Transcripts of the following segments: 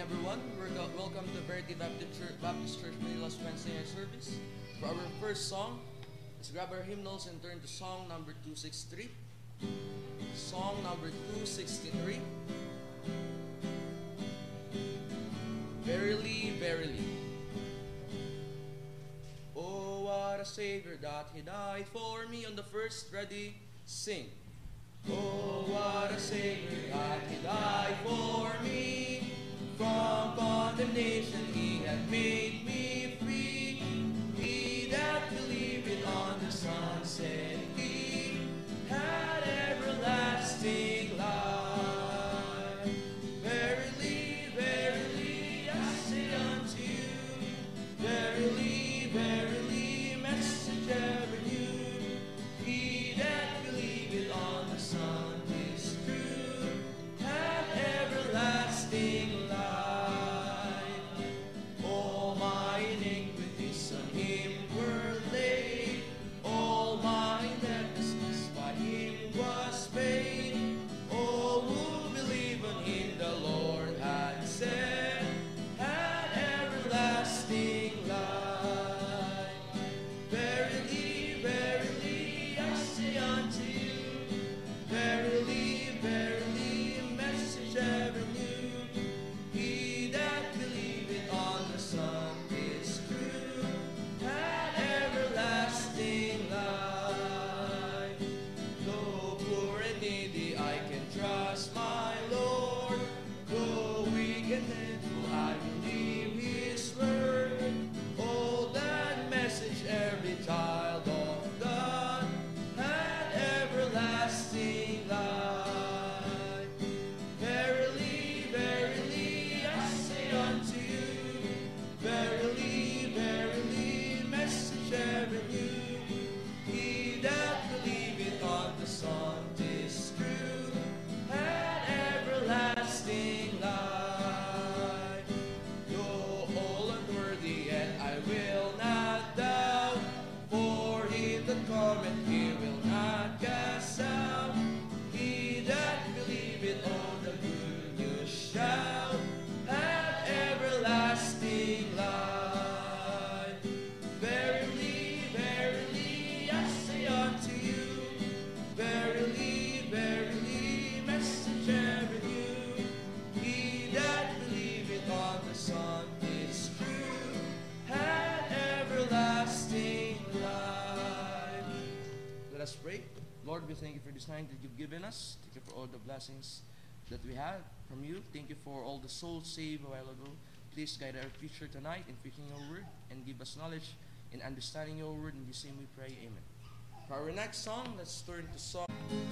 everyone. Welcome to Verity Baptist Church Manila's Wednesday night service. For our first song, let's grab our hymnals and turn to song number 263. Song number 263. Verily, verily. Oh, what a Savior that He died for me. On the first, ready, sing. Oh, what a Savior that He died for me. From condemnation He had made me free. He that believeth on the Son said He had everlasting life. Verily, verily, I say unto you, verily, verily, message ever new. He that believeth on the Son is true, hath everlasting life. All my iniquities on Him were laid, all my indebtedness by Him was paid. All who believe on Him the Lord had said, had everlasting life. Verily, verily, I say unto you, verily, verily, message ever new. He that believeth on the Son is true, had everlasting life. Though poor and needy, I can trust my Lord. Though weak and sinful, I believe His word. Oh, that message every child of God had everlasting life. Verily, verily, I say unto you, verily, verily, message ever new. He that believeth on the Son is true, had everlasting life. Though all unworthy, yet I will not doubt, for He that cometh, He will not cast out. He that believeth on the good news shall have everlasting life. Verily, verily, I say unto you, verily, verily, message ever new. He that believeth on the Son is true, had everlasting life. Let us pray. Lord, we thank you for this night that you've given us. Thank you for all the blessings that we have from you. Thank you for all the souls saved a while ago. Please guide our future tonight in preaching your word and give us knowledge in understanding your word. In this name we pray, amen. For our next song, let's turn to song.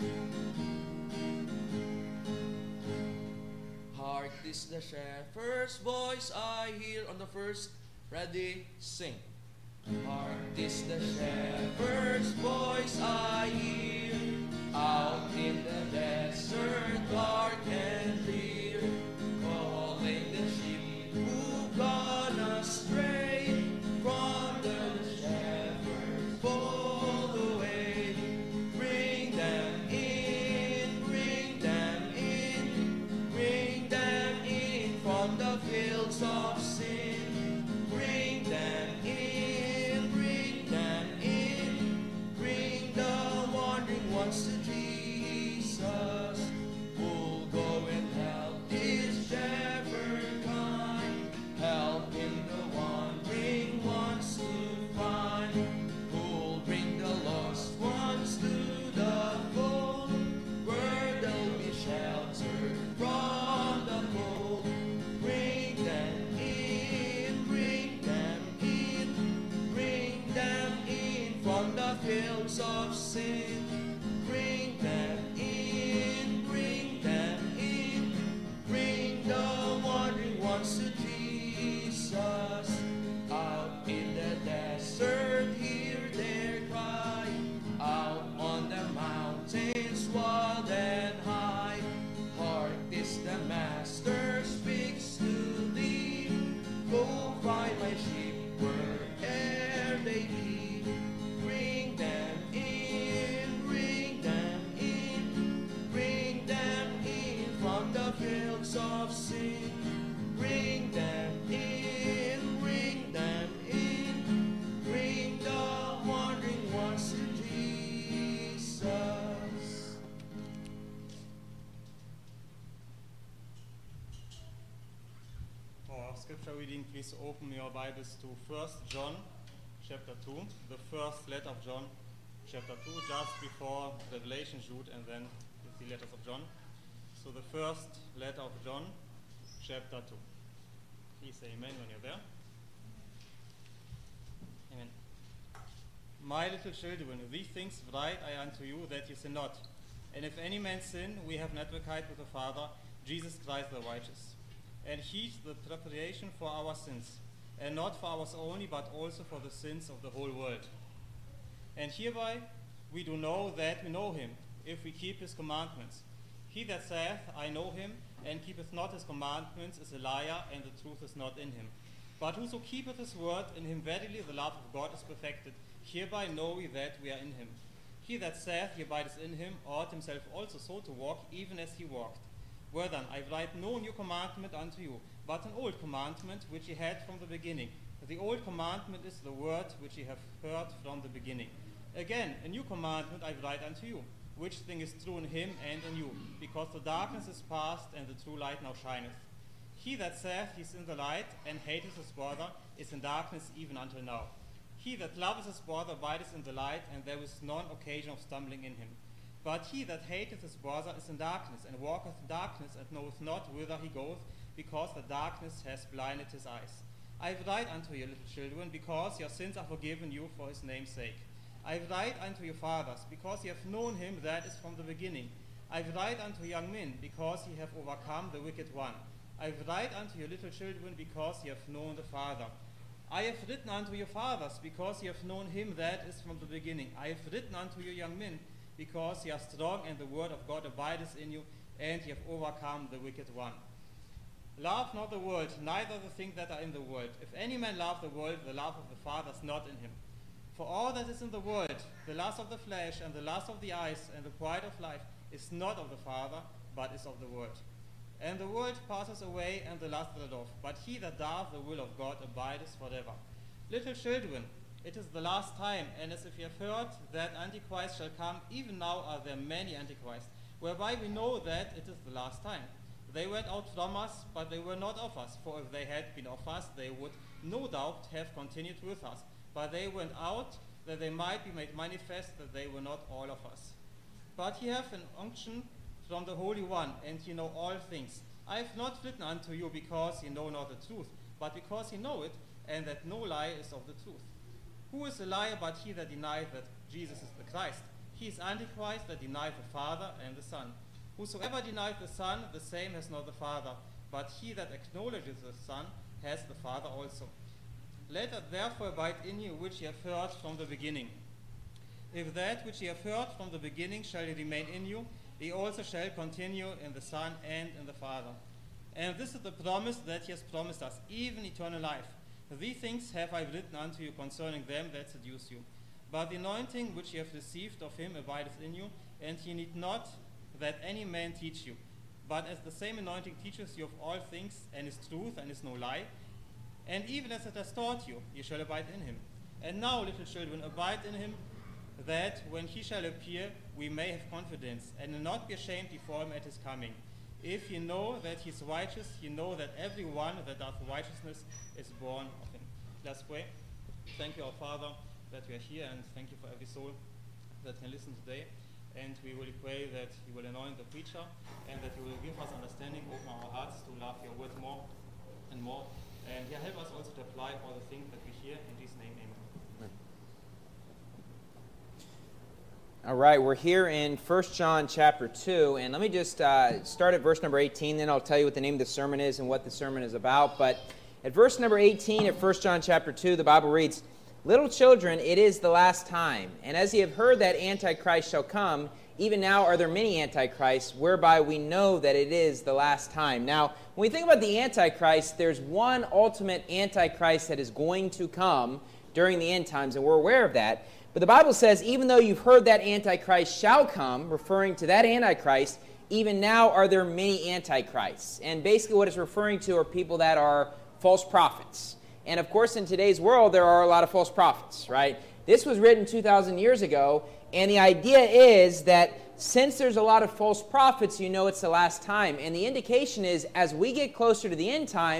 Hark, this the shepherd's voice I hear. On the first, ready, sing. Hark, this the shepherd's voice I hear, out in the desert dark and clear, calling the sheep who gone astray from the shepherd's fold away. Bring them in, bring them in, bring them in from the fields of sin. Bring them in, bring them in, bring the wandering ones to Jesus, who'll go and help His shepherd kind, help him the wandering ones to find, who'll bring the lost ones to the fold, where they'll be sheltered from the cold. Bring them in, bring them in, bring them in from the fields of sin. Bring them in, bring them in, bring the wandering ones to Jesus. Out in the desert, hear their cry, out on the mountains wild and high. Hark, this the Master speaks to thee, go find my sheep where'er they be. Bring them in, our scripture reading, please open your Bibles to 1 John chapter 2, the first letter of John chapter 2, just before Revelation, Jude, and then the letters of John. So the first letter of John chapter 2. Please say amen when you're there. Amen. My little children, these things write I unto you, that you sin not. And if any man sin, we have an advocate with the Father, Jesus Christ the righteous. And he is the preparation for our sins, and not for ours only, but also for the sins of the whole world. And hereby we do know that we know him, if we keep his commandments. He that saith, I know him, and keepeth not his commandments, is a liar, and the truth is not in him. But whoso keepeth his word, in him verily the love of God is perfected. Hereby know we that we are in him. He that saith, he abideth in him, ought himself also so to walk, even as he walked. Whereas I write no new commandment unto you, but an old commandment which ye had from the beginning. The old commandment is the word which ye have heard from the beginning. Again, a new commandment I write unto you, which thing is true in him and in you, because the darkness is past, and the true light now shineth. He that saith he is in the light, and hateth his brother, is in darkness even until now. He that loveth his brother abideth in the light, and there is none occasion of stumbling in him. But he that hateth his brother is in darkness, and walketh in darkness, and knoweth not whither he goeth, because the darkness has blinded his eyes. I write unto you, little children, because your sins are forgiven you for his name's sake. I write unto you, fathers, because ye have known him that is from the beginning. I write unto young men, because ye have overcome the wicked one. I write unto you, little children, because ye have known the Father. I have written unto you, fathers, because ye have known him that is from the beginning. I have written unto you, young men, because ye are strong, and the word of God abideth in you, and ye have overcome the wicked one. Love not the world, neither the things that are in the world. If any man love the world, the love of the Father is not in him. For all that is in the world, the lust of the flesh, and the lust of the eyes, and the pride of life, is not of the Father, but is of the world. And the world passes away, and the lust thereof, but he that doeth the will of God abideth forever. Little children, it is the last time, and as if ye have heard that Antichrist shall come, even now are there many Antichrists, whereby we know that it is the last time. They went out from us, but they were not of us, for if they had been of us, they would no doubt have continued with us. But they went out, that they might be made manifest that they were not all of us. But ye have an unction from the Holy One, and ye know all things. I have not written unto you because ye know not the truth, but because ye know it, and that no lie is of the truth. Who is a liar but he that denieth that Jesus is the Christ? He is Antichrist that denieth the Father and the Son. Whosoever denieth the Son, the same has not the Father, but he that acknowledges the Son has the Father also. Let us therefore abide in you which ye have heard from the beginning. If that which ye have heard from the beginning shall remain in you, ye also shall continue in the Son and in the Father. And this is the promise that he has promised us, even eternal life. These things have I written unto you concerning them that seduce you. But the anointing which ye have received of him abideth in you, and ye need not that any man teach you. But as the same anointing teaches you of all things, and is truth, and is no lie, and even as it has taught you, ye shall abide in him. And now, little children, abide in him, that when he shall appear, we may have confidence, and not be ashamed before him at his coming. If ye know that he is righteous, ye know that every one that doth righteousness is born of him. Let's pray. Thank you, our Father, that we are here, and thank you for every soul that can listen today. And we really pray that you will anoint the preacher, and that you will give us understanding, open our hearts to love your word more and more. And help us also to apply all the things that we hear. In Jesus' name, amen. All right, we're here in 1 John chapter 2, and let me just start at verse number 18, then I'll tell you what the name of the sermon is and what the sermon is about. But at verse number 18 of 1 John chapter 2, the Bible reads, Little children, it is the last time, and as ye have heard that Antichrist shall come, even now are there many Antichrists, whereby we know that it is the last time. Now, when we think about the Antichrist, there's one ultimate Antichrist that is going to come during the end times, and we're aware of that. But the Bible says, even though you've heard that Antichrist shall come, referring to that Antichrist, even now are there many Antichrists. And basically what it's referring to are people that are false prophets. And of course, in today's world, there are a lot of false prophets, right? This was written 2,000 years ago, and the idea is that since there's a lot of false prophets, you know it's the last time. And the indication is, as we get closer to the end times,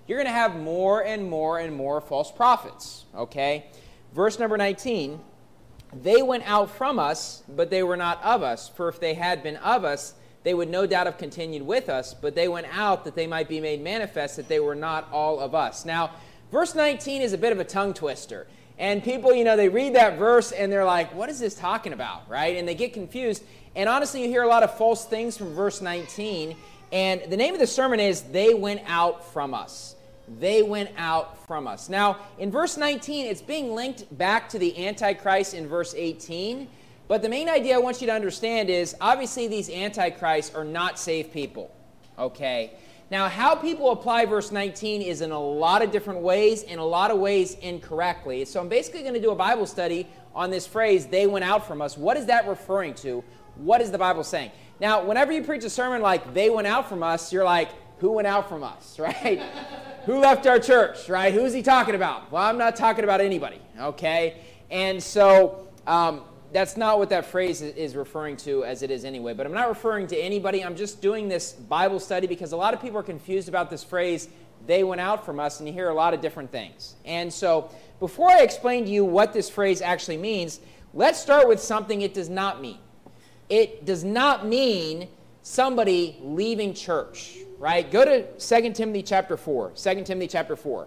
you're going to have more and more and more false prophets, okay? Verse number 19, they went out from us, but they were not of us. For if they had been of us, they would no doubt have continued with us, but they went out that they might be made manifest that they were not all of us. Now, verse 19 is a bit of a tongue twister. And people, they read that verse and they're like, what is this talking about, right? And they get confused. And honestly, you hear a lot of false things from verse 19. And the name of the sermon is, They Went Out From Us. They went out from us. Now, in verse 19, it's being linked back to the Antichrist in verse 18. But the main idea I want you to understand is, obviously, these Antichrists are not saved people, okay? Now, how people apply verse 19 is in a lot of different ways, in a lot of ways incorrectly. So I'm basically going to do a Bible study on this phrase, they went out from us. What is that referring to? What is the Bible saying? Now, whenever you preach a sermon like, they went out from us, you're like, who went out from us, right? Who left our church, right? Who's he talking about? Well, I'm not talking about anybody, okay? And so that's not what that phrase is referring to, as it is anyway. But I'm not referring to anybody. I'm just doing this Bible study because a lot of people are confused about this phrase, they went out from us, and you hear a lot of different things. And so before I explain to you what this phrase actually means, let's start with something it does not mean. It does not mean somebody leaving church, right? Go to 2 Timothy chapter 4. 2 Timothy chapter 4.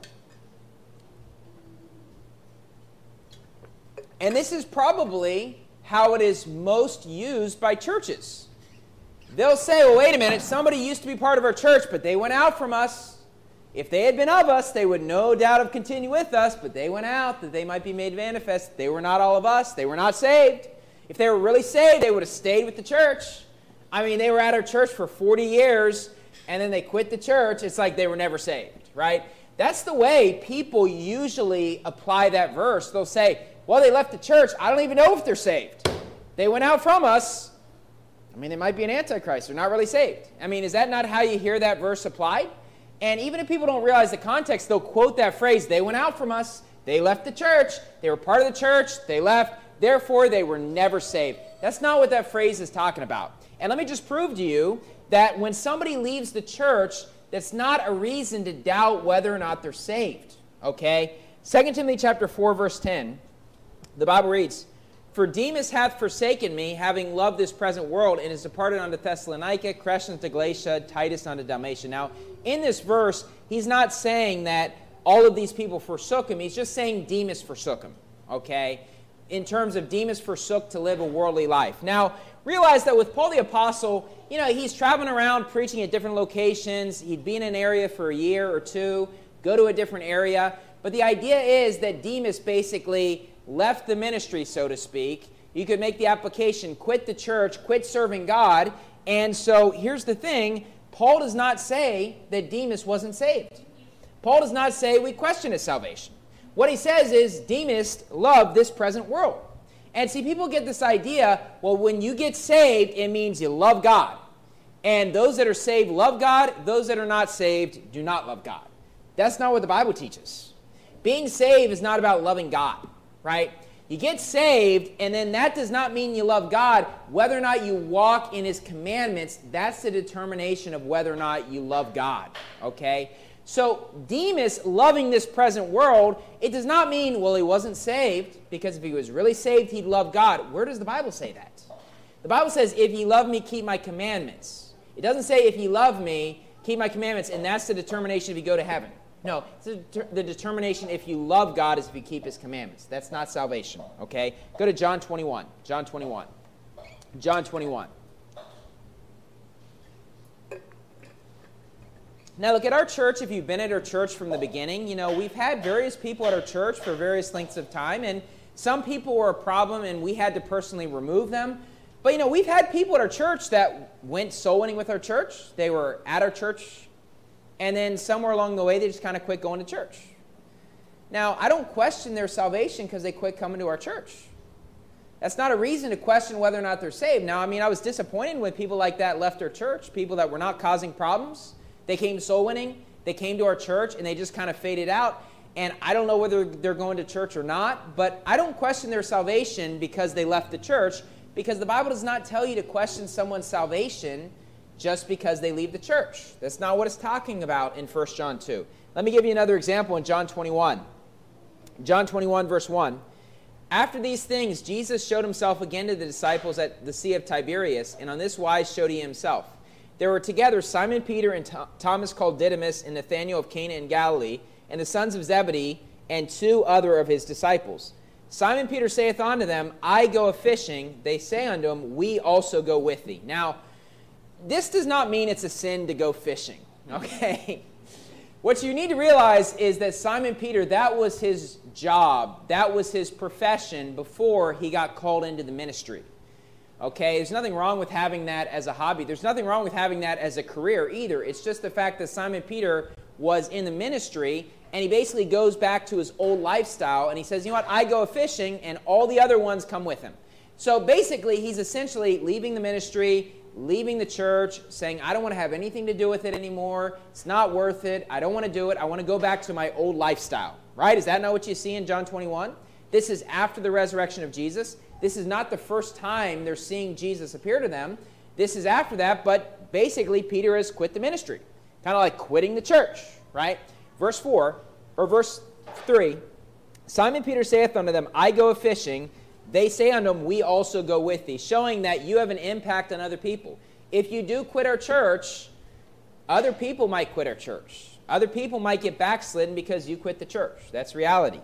And this is probably how it is most used by churches. They'll say, well, wait a minute, somebody used to be part of our church, but they went out from us. If they had been of us, they would no doubt have continued with us, but they went out that they might be made manifest. They were not all of us. They were not saved. If they were really saved, they would have stayed with the church. I mean, they were at our church for 40 years, and then they quit the church. It's like they were never saved, right? That's the way people usually apply that verse. They'll say, well, they left the church. I don't even know if they're saved. They went out from us. I mean, they might be an antichrist. They're not really saved. I mean, is that not how you hear that verse applied? And even if people don't realize the context, they'll quote that phrase, they went out from us. They left the church. They were part of the church. They left. Therefore, they were never saved. That's not what that phrase is talking about. And let me just prove to you that when somebody leaves the church, that's not a reason to doubt whether or not they're saved. Okay? 2 Timothy chapter 4, verse 10. The Bible reads, For Demas hath forsaken me, having loved this present world, and is departed unto Thessalonica, Crescens to Galatia, Titus unto Dalmatia. Now, in this verse, he's not saying that all of these people forsook him. He's just saying Demas forsook him, okay? In terms of Demas forsook to live a worldly life. Now, realize that with Paul the Apostle, he's traveling around preaching at different locations. He'd be in an area for a year or two, go to a different area. But the idea is that Demas basically left the ministry, so to speak. You could make the application, quit the church, quit serving God. And so here's the thing. Paul does not say that Demas wasn't saved. Paul does not say we question his salvation. What he says is Demas loved this present world. And see, people get this idea, well, when you get saved, it means you love God. And those that are saved love God. Those that are not saved do not love God. That's not what the Bible teaches. Being saved is not about loving God. Right? You get saved, and then that does not mean you love God. Whether or not you walk in his commandments, that's the determination of whether or not you love God. Okay? So Demas loving this present world, it does not mean, well, he wasn't saved, because if he was really saved, he'd love God. Where does the Bible say that? The Bible says, if ye love me, keep my commandments. It doesn't say, if ye love me, keep my commandments, and that's the determination if you go to heaven. No, the determination if you love God is if you keep his commandments. That's not salvation, okay? Go to John 21. John 21. John 21. Now look, at our church, if you've been at our church from the beginning, we've had various people at our church for various lengths of time, and some people were a problem and we had to personally remove them. But we've had people at our church that went soul winning with our church. They were at our church, and then somewhere along the way, they just kind of quit going to church. Now, I don't question their salvation because they quit coming to our church. That's not a reason to question whether or not they're saved. Now, I was disappointed when people like that left our church, people that were not causing problems. They came soul winning, they came to our church, and they just kind of faded out. And I don't know whether they're going to church or not, but I don't question their salvation because they left the church, because the Bible does not tell you to question someone's salvation just because they leave the church. That's not what it's talking about in 1 John 2. Let me give you another example in John 21. John 21, verse 1. After these things, Jesus showed himself again to the disciples at the Sea of Tiberias, and on this wise showed he himself. There were together Simon Peter and Thomas called Didymus, and Nathanael of Cana in Galilee, and the sons of Zebedee, and 2 other of his disciples. Simon Peter saith unto them, I go a-fishing. They say unto him, we also go with thee. Now, this does not mean it's a sin to go fishing, okay? What you need to realize is that Simon Peter, that was his job, that was his profession before he got called into the ministry. Okay, there's nothing wrong with having that as a hobby. There's nothing wrong with having that as a career either. It's just the fact that Simon Peter was in the ministry, and he basically goes back to his old lifestyle, and he says, you know what, I go fishing, and all the other ones come with him. So basically, he's essentially leaving the ministry, leaving the church, saying, I don't want to have anything to do with it anymore. It's not worth it. I don't want to do it. I want to go back to my old lifestyle. Right? Is that not what you see in John 21? This is after the resurrection of Jesus. This is not the first time they're seeing Jesus appear to them. This is after that, but basically Peter has quit the ministry. Kind of like quitting the church, right? Verse 3, Simon Peter saith unto them, I go a-fishing. They say unto him, we also go with thee, showing that you have an impact on other people. If you do quit our church, other people might quit our church. Other people might get backslidden because you quit the church. That's reality.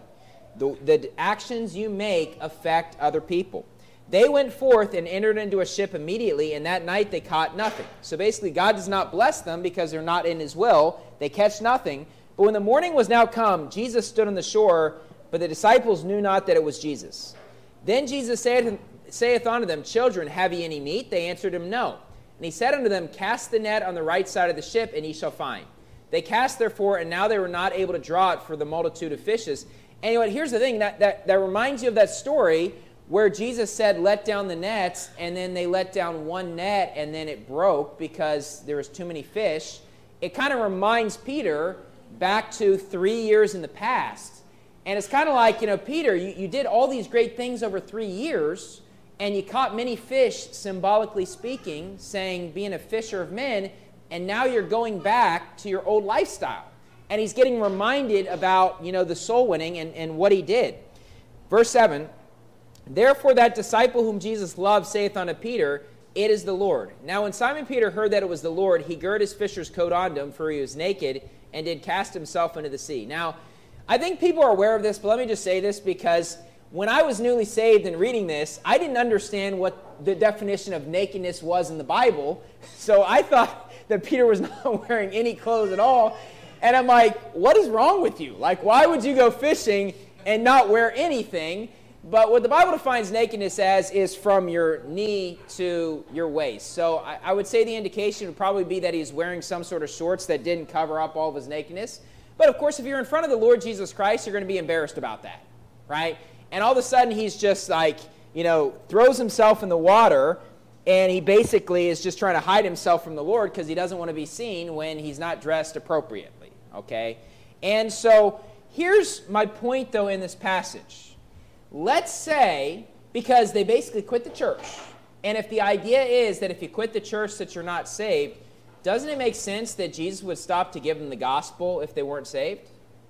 The actions you make affect other people. They went forth and entered into a ship immediately, and that night they caught nothing. So basically, God does not bless them because they're not in his will. They catch nothing. But when the morning was now come, Jesus stood on the shore, but the disciples knew not that it was Jesus. Then Jesus saith unto them, Children, have ye any meat? They answered him, No. And he said unto them, Cast the net on the right side of the ship, and ye shall find. They cast therefore, and now they were not able to draw it for the multitude of fishes. And you know what, here's the thing, that reminds you of that story where Jesus said, let down the nets, and then they let down one net, and then it broke because there was too many fish. It kind of reminds Peter back to 3 years in the past. And it's kind of like, Peter, you did all these great things over 3 years, and you caught many fish, symbolically speaking, saying, being a fisher of men, and now you're going back to your old lifestyle. And he's getting reminded about, the soul winning and what he did. Verse 7, Therefore that disciple whom Jesus loved saith unto Peter, It is the Lord. Now when Simon Peter heard that it was the Lord, he girt his fisher's coat onto him, for he was naked, and did cast himself into the sea. Now, I think people are aware of this, but let me just say this, because when I was newly saved and reading this, I didn't understand what the definition of nakedness was in the Bible. So I thought that Peter was not wearing any clothes at all. And I'm like, what is wrong with you? Like, why would you go fishing and not wear anything? But what the Bible defines nakedness as is from your knee to your waist. So I would say the indication would probably be that he's wearing some sort of shorts that didn't cover up all of his nakedness. But of course, if you're in front of the Lord Jesus Christ, you're going to be embarrassed about that, right? And all of a sudden, he's just like, throws himself in the water, and he basically is just trying to hide himself from the Lord because he doesn't want to be seen when he's not dressed appropriately, okay? And so here's my point, though, in this passage. Let's say, because they basically quit the church, and if the idea is that if you quit the church that you're not saved, doesn't it make sense that Jesus would stop to give them the gospel if they weren't saved?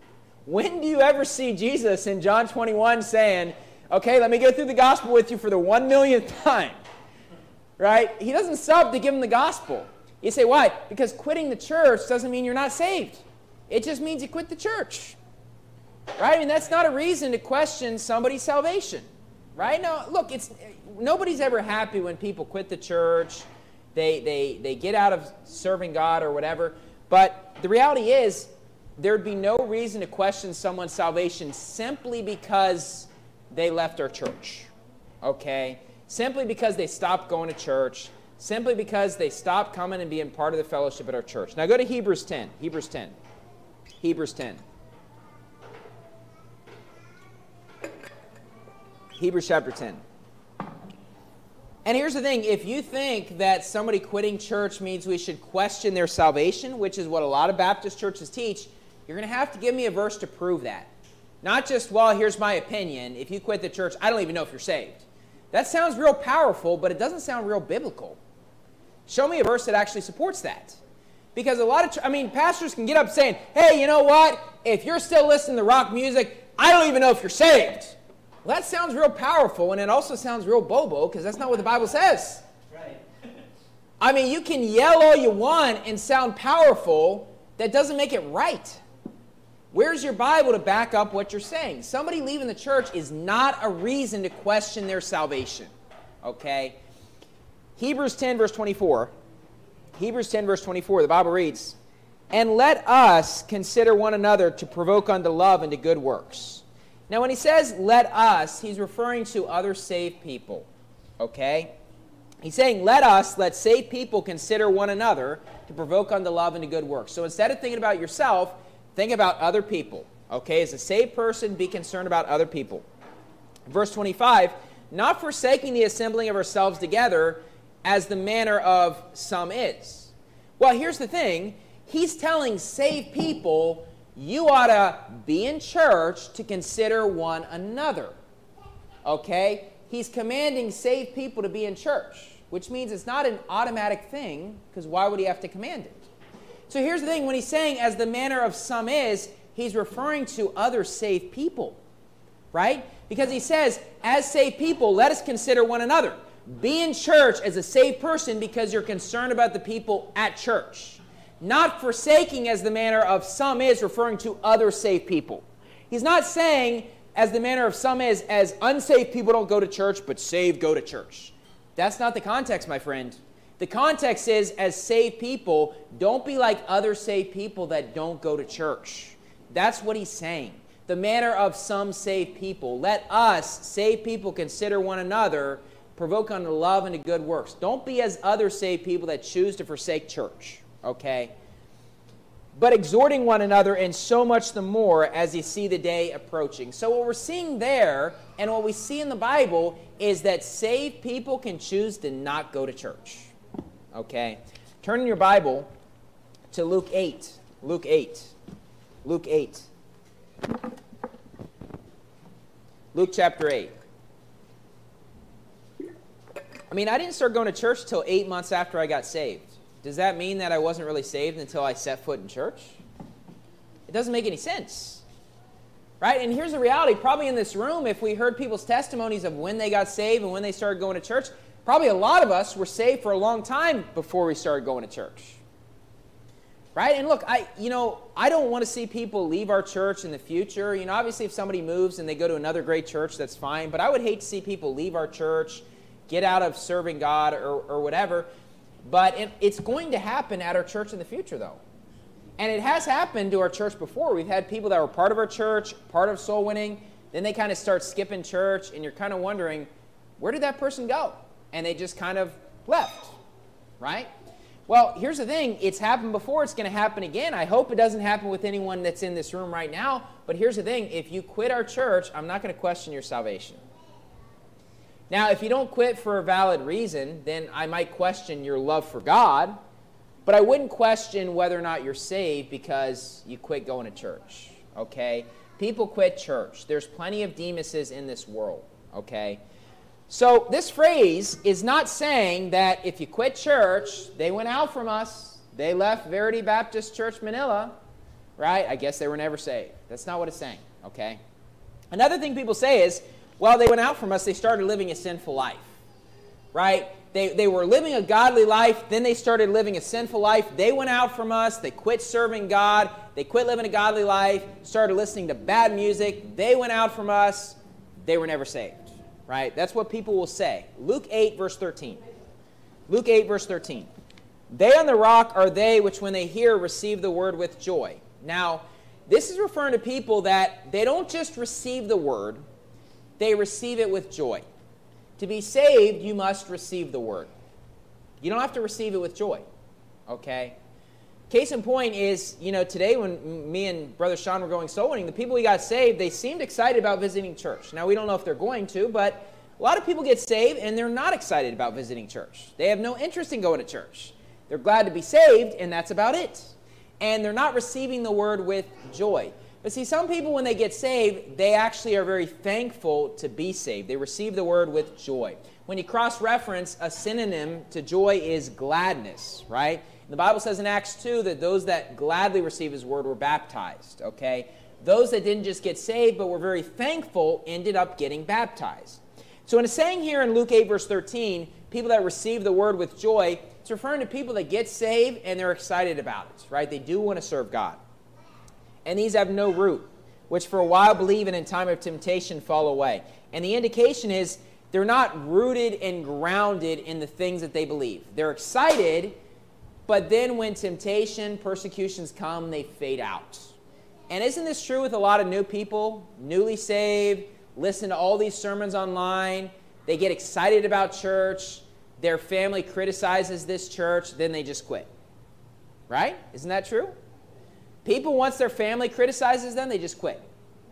When do you ever see Jesus in John 21 saying, okay, let me go through the gospel with you for the 1 millionth time? Right? He doesn't stop to give them the gospel. You say, why? Because quitting the church doesn't mean you're not saved. It just means you quit the church. Right? I mean, that's not a reason to question somebody's salvation. Right? Now, look, nobody's ever happy when people quit the church. They get out of serving God or whatever. But the reality is, there'd be no reason to question someone's salvation simply because they left our church. Okay? Simply because they stopped going to church. Simply because they stopped coming and being part of the fellowship at our church. Now go to Hebrews 10. Hebrews 10. Hebrews 10. Hebrews chapter 10. And here's the thing, if you think that somebody quitting church means we should question their salvation, which is what a lot of Baptist churches teach, you're going to have to give me a verse to prove that. Not just, well, here's my opinion. If you quit the church, I don't even know if you're saved. That sounds real powerful, but it doesn't sound real biblical. Show me a verse that actually supports that. Because a lot of, pastors can get up saying, hey, you know what? If you're still listening to rock music, I don't even know if you're saved. Well, that sounds real powerful, and it also sounds real bobo, because that's not what the Bible says. Right. You can yell all you want and sound powerful. That doesn't make it right. Where's your Bible to back up what you're saying? Somebody leaving the church is not a reason to question their salvation. Okay? Hebrews 10, verse 24. Hebrews 10, verse 24, the Bible reads, and let us consider one another to provoke unto love and to good works. Now, when he says let us, he's referring to other saved people. Okay? He's saying, let saved people consider one another to provoke unto love and to good works. So instead of thinking about yourself, think about other people. Okay? As a saved person, be concerned about other people. Verse 25, not forsaking the assembling of ourselves together, as the manner of some is. Well, here's the thing. He's telling saved people, you ought to be in church to consider one another. Okay? He's commanding saved people to be in church, which means it's not an automatic thing, because why would he have to command it? So here's the thing. When he's saying, as the manner of some is, he's referring to other saved people. Right? Because he says, as saved people, let us consider one another. Be in church as a saved person because you're concerned about the people at church. Not forsaking as the manner of some is, referring to other saved people. He's not saying, as the manner of some is, as unsaved people don't go to church, but saved go to church. That's not the context, my friend. The context is, as saved people, don't be like other saved people that don't go to church. That's what he's saying. The manner of some saved people. Let us, saved people, consider one another, provoke unto love and to good works. Don't be as other saved people that choose to forsake church, okay? But exhorting one another, and so much the more as you see the day approaching. So what we're seeing there, and what we see in the Bible, is that saved people can choose to not go to church, okay? Turn in your Bible to Luke 8. Luke 8. Luke 8. Luke chapter 8. I didn't start going to church until 8 months after I got saved. Does that mean that I wasn't really saved until I set foot in church? It doesn't make any sense. Right? And here's the reality. Probably in this room, if we heard people's testimonies of when they got saved and when they started going to church, probably a lot of us were saved for a long time before we started going to church. Right? And look, I don't want to see people leave our church in the future. Obviously if somebody moves and they go to another great church, that's fine. But I would hate to see people leave our church, get out of serving God or whatever. But it's going to happen at our church in the future, though. And it has happened to our church before. We've had people that were part of our church, part of soul winning. Then they kind of start skipping church, and you're kind of wondering, where did that person go? And they just kind of left, right? Well, here's the thing. It's happened before. It's going to happen again. I hope it doesn't happen with anyone that's in this room right now. But here's the thing. If you quit our church, I'm not going to question your salvation. Now, if you don't quit for a valid reason, then I might question your love for God, but I wouldn't question whether or not you're saved because you quit going to church, okay? People quit church. There's plenty of Demuses in this world, okay? So this phrase is not saying that if you quit church, they went out from us, they left Verity Baptist Church, Manila, right? I guess they were never saved. That's not what it's saying, okay? Another thing people say is, well, they went out from us, they started living a sinful life, right? They were living a godly life, then they started living a sinful life. They went out from us, they quit serving God, they quit living a godly life, started listening to bad music. They went out from us, they were never saved, right? That's what people will say. Luke 8, verse 13. Luke 8, verse 13. They on the rock are they which when they hear receive the word with joy. Now, this is referring to people that they don't just receive the word, they receive it with joy. To be saved, you must receive the word. You don't have to receive it with joy, okay? Case in point is, today when me and Brother Sean were going soul winning, the people who got saved, they seemed excited about visiting church. Now, we don't know if they're going to, but a lot of people get saved and they're not excited about visiting church. They have no interest in going to church. They're glad to be saved, and that's about it. And they're not receiving the word with joy. But see, some people, when they get saved, they actually are very thankful to be saved. They receive the word with joy. When you cross-reference, a synonym to joy is gladness, right? The Bible says in Acts 2 that those that gladly receive his word were baptized, okay? Those that didn't just get saved but were very thankful ended up getting baptized. So in a saying here in Luke 8, verse 13, people that receive the word with joy, it's referring to people that get saved and they're excited about it, right? They do want to serve God. And these have no root, which for a while believe and in time of temptation fall away. And the indication is they're not rooted and grounded in the things that they believe. They're excited, but then when temptation, persecutions come, they fade out. And isn't this true with a lot of new people, newly saved, listen to all these sermons online, they get excited about church, their family criticizes this church, then they just quit. Right? Isn't that true? People, once their family criticizes them, they just quit.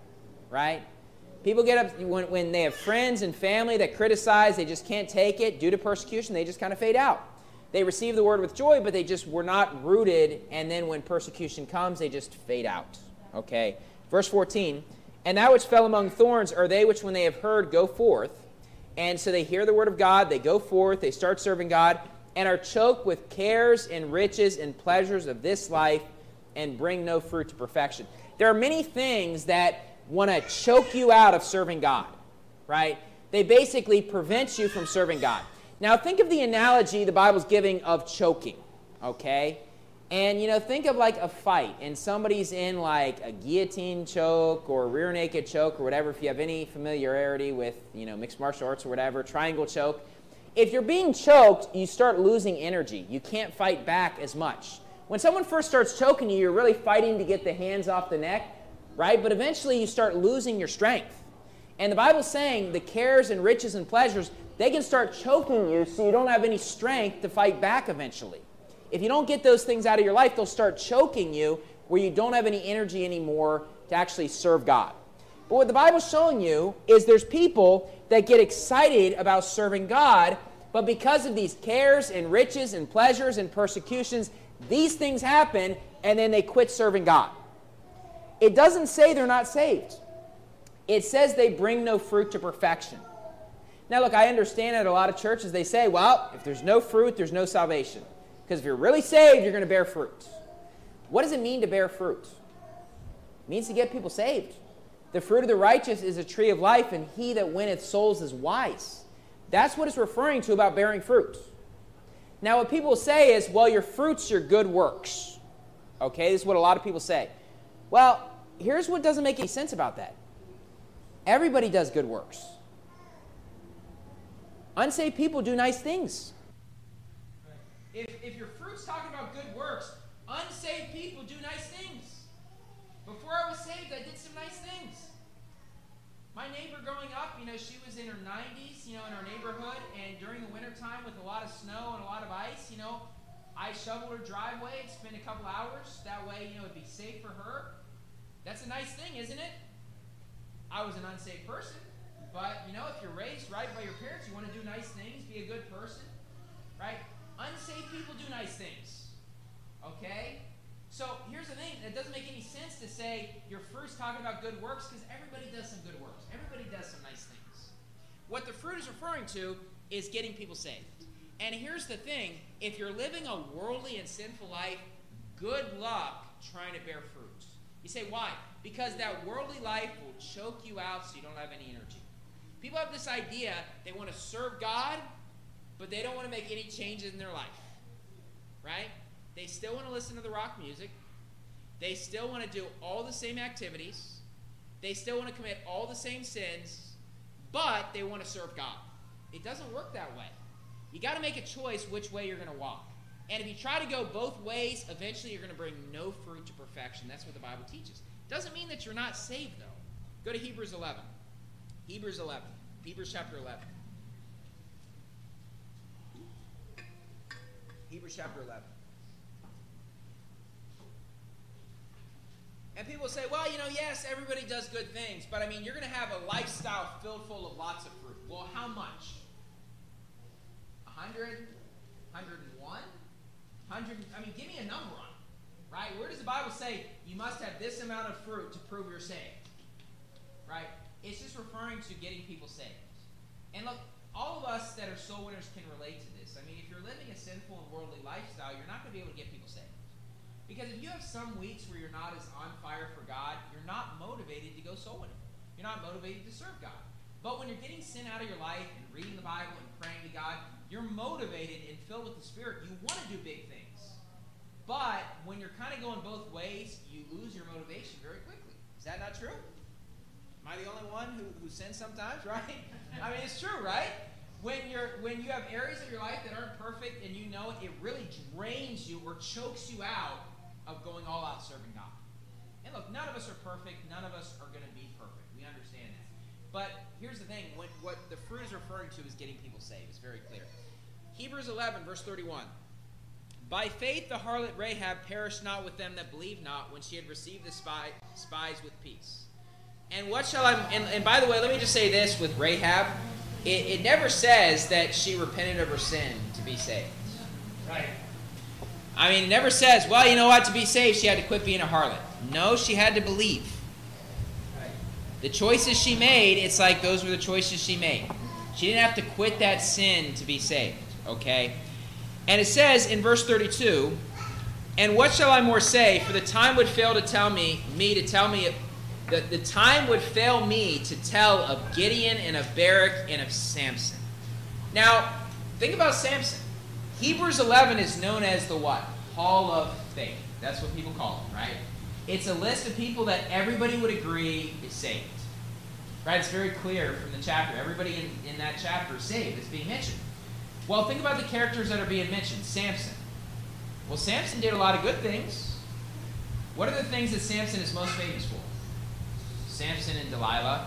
Right? People get up when they have friends and family that criticize, they just can't take it due to persecution, they just kind of fade out. They receive the word with joy, but they just were not rooted, and then when persecution comes, they just fade out. Okay? Verse 14, and that which fell among thorns are they which when they have heard go forth, and so they hear the word of God, they go forth, they start serving God, and are choked with cares and riches and pleasures of this life, and bring no fruit to perfection. There are many things that want to choke you out of serving God, right? They basically prevent you from serving God. Now, think of the analogy the Bible's giving of choking, okay? And, think of like a fight, and somebody's in like a guillotine choke or rear naked choke or whatever, if you have any familiarity with, mixed martial arts or whatever, triangle choke. If you're being choked, you start losing energy. You can't fight back as much. When someone first starts choking you, you're really fighting to get the hands off the neck, right? But eventually you start losing your strength. And the Bible's saying the cares and riches and pleasures, they can start choking you so you don't have any strength to fight back eventually. If you don't get those things out of your life, they'll start choking you where you don't have any energy anymore to actually serve God. But what the Bible's showing you is there's people that get excited about serving God, but because of these cares and riches and pleasures and persecutions, these things happen, and then they quit serving God. It doesn't say they're not saved. It says they bring no fruit to perfection. Now, look, I understand at a lot of churches they say, well, if there's no fruit, there's no salvation. Because if you're really saved, you're going to bear fruit. What does it mean to bear fruit? It means to get people saved. The fruit of the righteous is a tree of life, and he that winneth souls is wise. That's what it's referring to about bearing fruit. Now, what people say is, well, your fruit's your good works. Okay, this is what a lot of people say. Well, here's what doesn't make any sense about that. Everybody does good works. Unsaved people do nice things. If your fruit's talking about good works, unsaved people do nice things. Before I was saved, I did some nice things. My neighbor growing up, she was in her 90s, in our neighborhood, and during the wintertime with a lot of snow and a lot of ice, I shoveled her driveway and spent a couple hours. That way, it'd be safe for her. That's a nice thing, isn't it? I was an unsaved person, but, if you're raised right by your parents, you want to do nice things, be a good person, right? Unsaved people do nice things, okay? So here's the thing. It doesn't make any sense to say your fruit's talking about good works because everybody does some good works. Everybody does some nice things. What the fruit is referring to is getting people saved. And here's the thing. If you're living a worldly and sinful life, good luck trying to bear fruit. You say, why? Because that worldly life will choke you out so you don't have any energy. People have this idea they want to serve God, but they don't want to make any changes in their life. Right? They still want to listen to the rock music. They still want to do all the same activities. They still want to commit all the same sins, but they want to serve God. It doesn't work that way. You got to make a choice which way you're going to walk. And if you try to go both ways, eventually you're going to bring no fruit to perfection. That's what the Bible teaches. Doesn't mean that you're not saved, though. Go to Hebrews 11. Hebrews 11. Hebrews chapter 11. Hebrews chapter 11. And people say, well, yes, everybody does good things, but you're going to have a lifestyle filled full of lots of fruit. Well, how much? 100? 101? 100? Give me a number on it, right? Where does the Bible say you must have this amount of fruit to prove you're saved, right? It's just referring to getting people saved. And look, all of us that are soul winners can relate to this. I mean, if you're living a sinful and worldly lifestyle, you're not going to be able to get people saved. Because if you have some weeks where you're not as on fire for God, you're not motivated to go soul winning. You're not motivated to serve God. But when you're getting sin out of your life and reading the Bible and praying to God, you're motivated and filled with the Spirit. You want to do big things. But when you're kind of going both ways, you lose your motivation very quickly. Is that not true? Am I the only one who sins sometimes, right? I mean, it's true, right? When you have areas of your life that aren't perfect and you know it really drains you or chokes you out of going all out serving God. And look, none of us are perfect. None of us are going to be perfect. We understand that. But here's the thing. What the fruit is referring to is getting people saved. It's very clear. Hebrews 11, verse 31. By faith the harlot Rahab perished not with them that believed not when she had received the spies with peace. And what shall I... And by the way, let me just say this with Rahab. It never says that she repented of her sin to be saved. Right. I mean, it never says, well, you know what, to be saved she had to quit being a harlot. No, she had to believe. Right. The choices she made, it's like those were the choices she made. She didn't have to quit that sin to be saved. Okay? And it says in verse 32, and what shall I more say? For the time would fail to tell me the time would fail me to tell of Gideon and of Barak and of Samson. Now, think about Samson. Hebrews 11 is known as the what? Hall of Faith. That's what people call it, right? It's a list of people that everybody would agree is saved. Right? It's very clear from the chapter. Everybody in that chapter is saved. It's being mentioned. Well, think about the characters that are being mentioned. Samson. Well, Samson did a lot of good things. What are the things that Samson is most famous for? Samson and Delilah.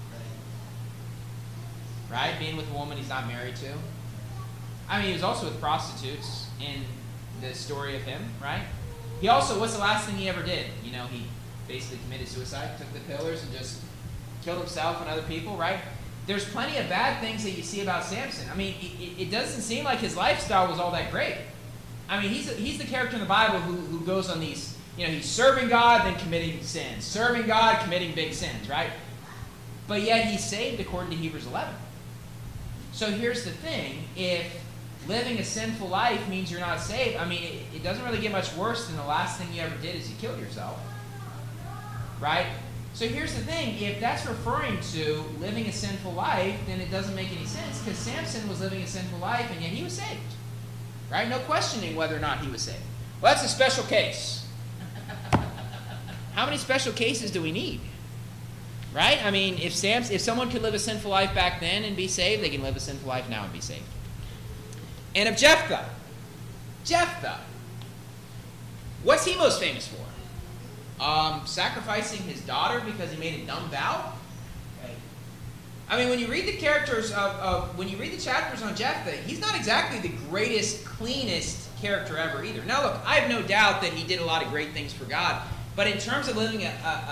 Right? Being with a woman he's not married to. I mean, he was also with prostitutes in the story of him, right? He also, what's the last thing he ever did? You know, he basically committed suicide, took the pillars and just killed himself and other people, right? There's plenty of bad things that you see about Samson. I mean, it doesn't seem like his lifestyle was all that great. I mean, he's the character in the Bible who goes on these, you know, he's serving God, then committing sins. Serving God, committing big sins, right? But yet he's saved according to Hebrews 11. So here's the thing. If living a sinful life means you're not saved, I mean, it doesn't really get much worse than the last thing you ever did is you killed yourself. Right? So here's the thing. If that's referring to living a sinful life, then it doesn't make any sense because Samson was living a sinful life and yet he was saved. Right? No questioning whether or not he was saved. Well, that's a special case. How many special cases do we need? Right? I mean, if someone could live a sinful life back then and be saved, they can live a sinful life now and be saved. And of Jephthah. Jephthah. What's he most famous for? Sacrificing his daughter because he made a dumb vow? Right. I mean, when you read the characters when you read the chapters on Jephthah, he's not exactly the greatest, cleanest character ever either. Now look, I have no doubt that he did a lot of great things for God, but in terms of living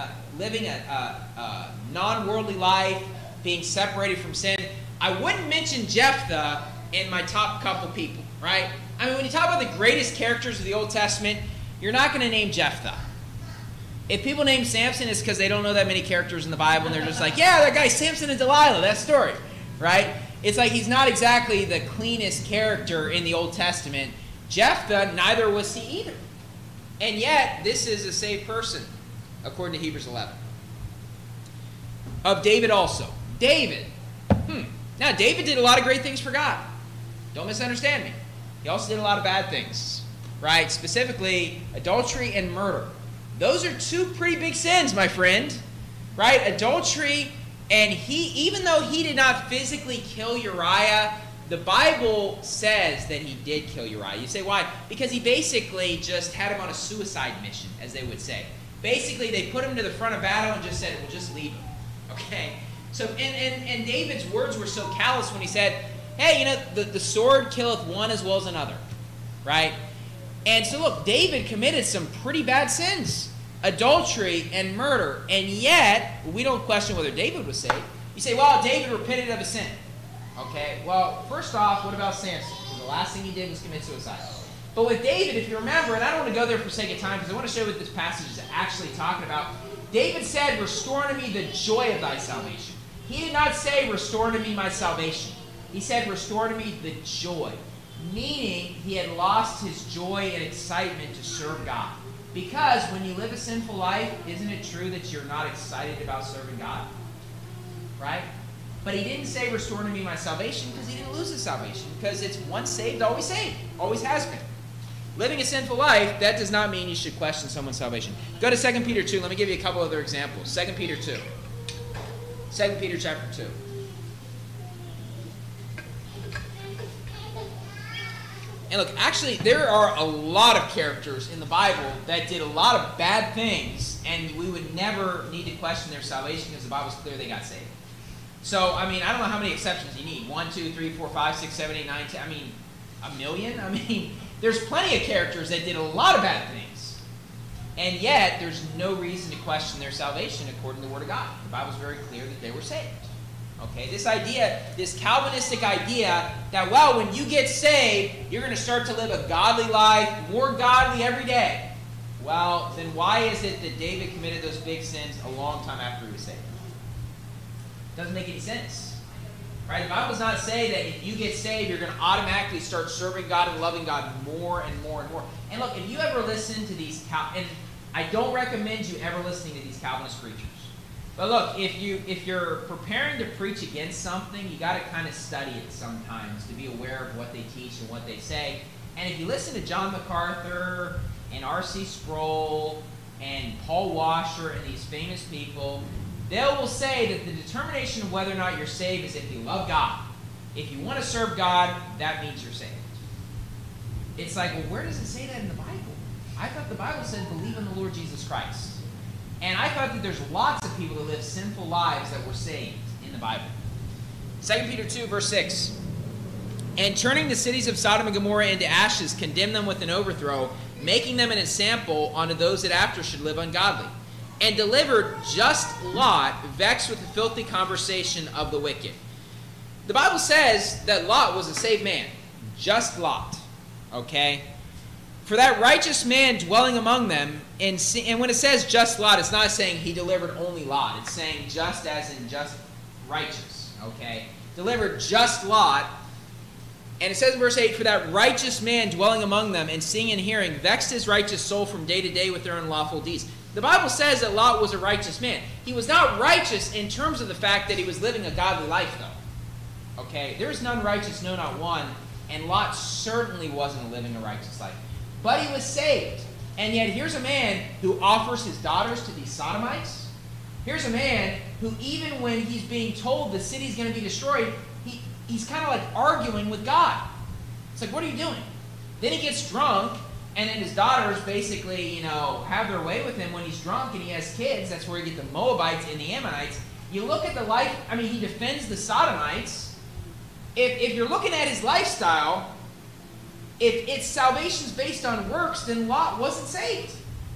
a non-worldly life, being separated from sin, I wouldn't mention Jephthah in my top couple people, right? I mean, when you talk about the greatest characters of the Old Testament, you're not going to name Jephthah. If people name Samson, it's because they don't know that many characters in the Bible, and they're just like, yeah, that guy Samson and Delilah, that story, right? It's like he's not exactly the cleanest character in the Old Testament. Jephthah, neither was he either. And yet, this is a saved person, according to Hebrews 11. Of David also. David. Now, David did a lot of great things for God. Don't misunderstand me. He also did a lot of bad things, right? Specifically, adultery and murder. Those are two pretty big sins, my friend, right? Adultery, and even though he did not physically kill Uriah, the Bible says that he did kill Uriah. You say, why? Because he basically just had him on a suicide mission, as they would say. Basically, they put him to the front of battle and just said, well, just leave him, okay? So, and David's words were so callous when he said, hey, you know, the sword killeth one as well as another, right? And so look, David committed some pretty bad sins. Adultery and murder. And yet, we don't question whether David was saved. You say, well, David repented of his sin. Okay, well, first off, what about Samson? Because the last thing he did was commit suicide. But with David, if you remember, and I don't want to go there for sake of time, because I want to show you what this passage is actually talking about. David said, restore unto me the joy of thy salvation. He did not say, restore unto me my salvation. He said, restore to me the joy. Meaning he had lost his joy and excitement to serve God. Because when you live a sinful life, isn't it true that you're not excited about serving God? Right? But he didn't say, restore to me my salvation, because he didn't lose his salvation. Because it's once saved, always saved. Always has been. Living a sinful life, that does not mean you should question someone's salvation. Go to 2 Peter 2. Let me give you a couple other examples. 2 Peter 2. 2 Peter chapter 2. And look, actually, there are a lot of characters in the Bible that did a lot of bad things, and we would never need to question their salvation because the Bible's clear they got saved. So, I mean, I don't know how many exceptions you need. 1, 2, 3, 4, 5, 6, 7, 8, 9, 10. I mean, a million? I mean, there's plenty of characters that did a lot of bad things. And yet, there's no reason to question their salvation according to the Word of God. The Bible's very clear that they were saved. Okay, this idea, this Calvinistic idea that, well, when you get saved, you're going to start to live a godly life, more godly every day. Well, then why is it that David committed those big sins a long time after he was saved? Doesn't make any sense. Right? The Bible does not say that if you get saved, you're going to automatically start serving God and loving God more and more and more. And look, if you ever listen to these, and I don't recommend you ever listening to these Calvinist preachers. But look, if you're preparing to preach against something, you got to kind of study it sometimes to be aware of what they teach and what they say. And if you listen to John MacArthur and R.C. Sproul and Paul Washer and these famous people, they will say that the determination of whether or not you're saved is if you love God. If you want to serve God, that means you're saved. It's like, well, where does it say that in the Bible? I thought the Bible said believe in the Lord Jesus Christ. And I thought that there's lots of people that live sinful lives that were saved in the Bible. 2 Peter 2, verse 6. And turning the cities of Sodom and Gomorrah into ashes, condemn them with an overthrow, making them an example unto those that after should live ungodly. And delivered just Lot, vexed with the filthy conversation of the wicked. The Bible says that Lot was a saved man. Just Lot. Okay? For that righteous man dwelling among them, and when it says just Lot, it's not saying he delivered only Lot. It's saying just as in just righteous. Okay? Delivered just Lot. And it says in verse 8, for that righteous man dwelling among them, and seeing and hearing, vexed his righteous soul from day to day with their unlawful deeds. The Bible says that Lot was a righteous man. He was not righteous in terms of the fact that he was living a godly life, though. Okay? There is none righteous, no, not one. And Lot certainly wasn't living a righteous life. But he was saved. And yet here's a man who offers his daughters to these sodomites. Here's a man who, even when he's being told the city's going to be destroyed, he's kind of like arguing with God. It's like, what are you doing? Then he gets drunk, and then his daughters basically, have their way with him when he's drunk and he has kids. That's where you get the Moabites and the Ammonites. You look at the life, he defends the sodomites. If you're looking at his lifestyle, if its salvation's based on works, then Lot wasn't saved.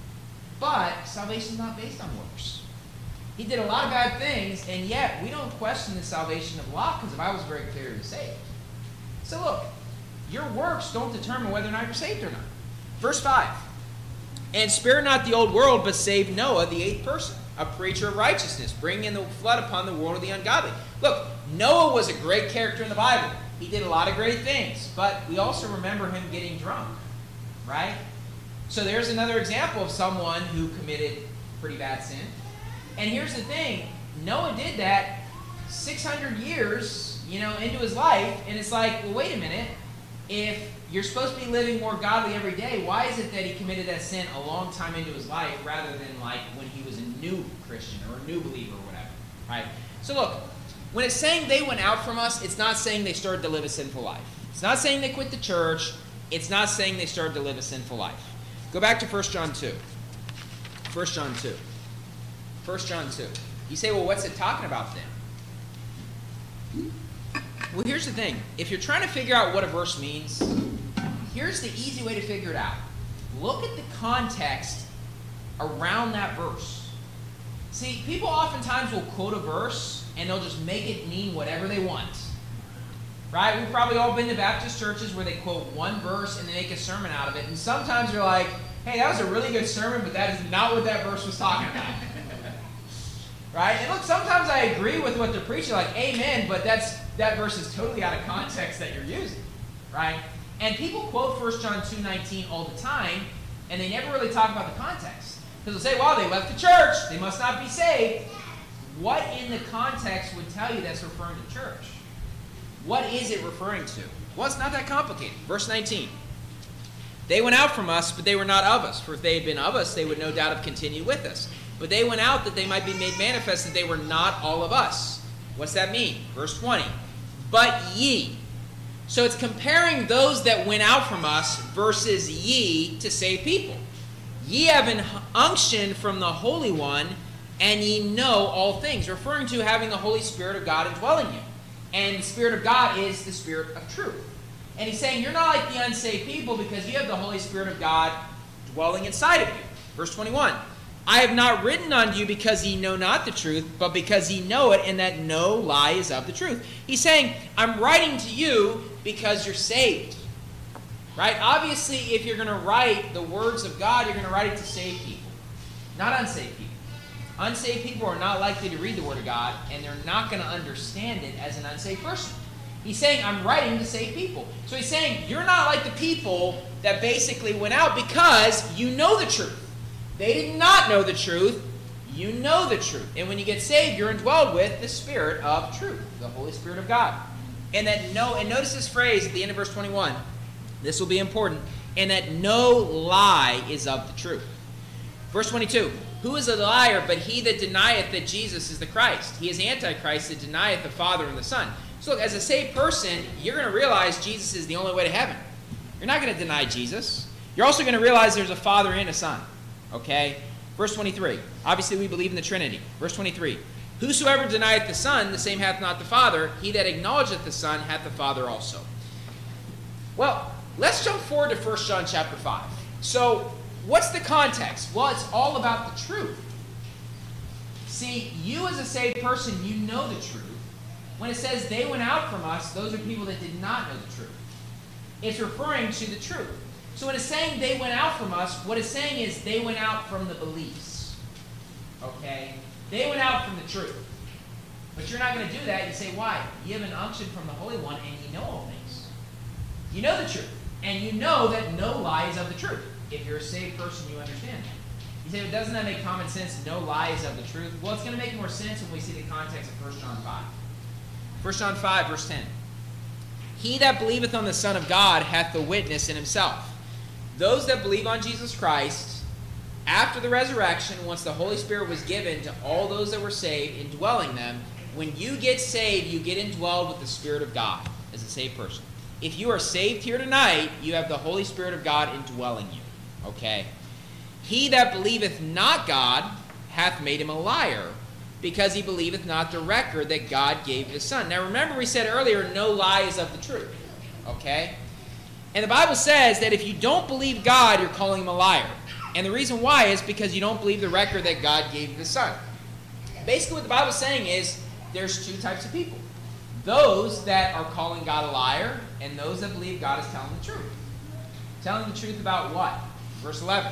But salvation's not based on works. He did a lot of bad things, and yet we don't question the salvation of Lot because the Bible's very clear he was saved. So look, your works don't determine whether or not you're saved or not. Verse 5. And spare not the old world, but save Noah, the eighth person, a preacher of righteousness, bringing in the flood upon the world of the ungodly. Look, Noah was a great character in the Bible. He did a lot of great things, but we also remember him getting drunk, right? So there's another example of someone who committed pretty bad sin. And here's the thing, Noah did that 600 years, into his life, and it's like, well, wait a minute. If you're supposed to be living more godly every day, why is it that he committed that sin a long time into his life rather than like when he was a new Christian or a new believer or whatever, right? So look, when it's saying they went out from us, it's not saying they started to live a sinful life. It's not saying they quit the church. It's not saying they started to live a sinful life. Go back to 1 John 2. 1 John 2. 1 John 2. You say, well, what's it talking about then? Well, here's the thing. If you're trying to figure out what a verse means, here's the easy way to figure it out. Look at the context around that verse. See, people oftentimes will quote a verse and they'll just make it mean whatever they want. Right? We've probably all been to Baptist churches where they quote one verse and they make a sermon out of it. And sometimes you're like, hey, that was a really good sermon, but that is not what that verse was talking about. Right? And look, sometimes I agree with what they're preaching, like, amen, but that verse is totally out of context that you're using. Right? And people quote 1 John 2:19 all the time, and they never really talk about the context. Because they'll say, well, they left the church, they must not be saved. What in the context would tell you that's referring to church? What is it referring to? Well, it's not that complicated. Verse 19. They went out from us, but they were not of us. For if they had been of us, they would no doubt have continued with us. But they went out that they might be made manifest that they were not all of us. What's that mean? Verse 20. But ye. So it's comparing those that went out from us versus ye to save people. Ye have an unction from the Holy One, and ye know all things. Referring to having the Holy Spirit of God indwelling you. And the Spirit of God is the Spirit of truth. And he's saying you're not like the unsaved people because you have the Holy Spirit of God dwelling inside of you. Verse 21. I have not written unto you because ye know not the truth, but because ye know it, and that no lie is of the truth. He's saying, I'm writing to you because you're saved. Right? Obviously, if you're going to write the words of God, you're going to write it to save people, not unsaved people. Unsaved people are not likely to read the Word of God, and they're not going to understand it as an unsaved person. He's saying, I'm writing to save people. So he's saying, you're not like the people that basically went out because you know the truth. They did not know the truth. You know the truth. And when you get saved, you're indwelled with the Spirit of truth, the Holy Spirit of God. And notice this phrase at the end of verse 21. This will be important. And that no lie is of the truth. Verse 22. Who is a liar but he that denieth that Jesus is the Christ? He is Antichrist that denieth the Father and the Son. So look, as a saved person, you're going to realize Jesus is the only way to heaven. You're not going to deny Jesus. You're also going to realize there's a Father and a Son. Okay? Verse 23. Obviously, we believe in the Trinity. Verse 23. Whosoever denieth the Son, the same hath not the Father. He that acknowledgeth the Son hath the Father also. Well, let's jump forward to 1 John chapter 5. So, what's the context? Well, it's all about the truth. See, you as a saved person, you know the truth. When it says they went out from us, those are people that did not know the truth. It's referring to the truth. So when it's saying they went out from us, what it's saying is they went out from the beliefs. Okay? They went out from the truth. But you're not going to do that. You say, why? You have an unction from the Holy One, and you know all things. You know the truth. And you know that no lie is of the truth. If you're a saved person, you understand that. You say, well, doesn't that make common sense? No lie is of the truth. Well, it's going to make more sense when we see the context of 1 John 5. 1 John 5, verse 10. He that believeth on the Son of God hath the witness in himself. Those that believe on Jesus Christ, after the resurrection, once the Holy Spirit was given to all those that were saved, indwelling them, when you get saved, you get indwelled with the Spirit of God as a saved person. If you are saved here tonight, you have the Holy Spirit of God indwelling you. Okay? He that believeth not God hath made him a liar, because he believeth not the record that God gave his Son. Now remember we said earlier, no lie is of the truth. Okay? And the Bible says that if you don't believe God, you're calling him a liar. And the reason why is because you don't believe the record that God gave his Son. Basically what the Bible is saying is there's two types of people. Those that are calling God a liar, and those that believe God is telling the truth. Telling the truth about what? Verse 11.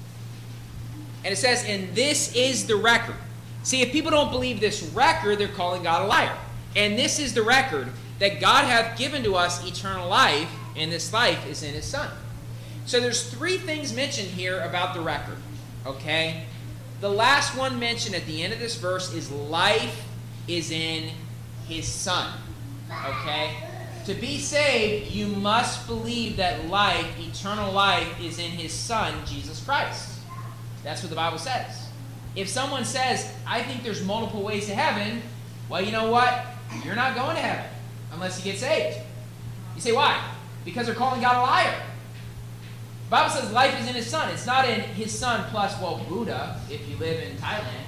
And it says, and this is the record. See, if people don't believe this record, they're calling God a liar. And this is the record, that God hath given to us eternal life, and this life is in his Son. So there's three things mentioned here about the record. Okay? The last one mentioned at the end of this verse is life is in his Son. Okay? To be saved, you must believe that life, eternal life, is in his Son, Jesus Christ. That's what the Bible says. If someone says, I think there's multiple ways to heaven, well, you know what? You're not going to heaven unless you get saved. You say, why? Because they're calling God a liar. The Bible says life is in his Son. It's not in his Son plus, well, Buddha, if you live in Thailand.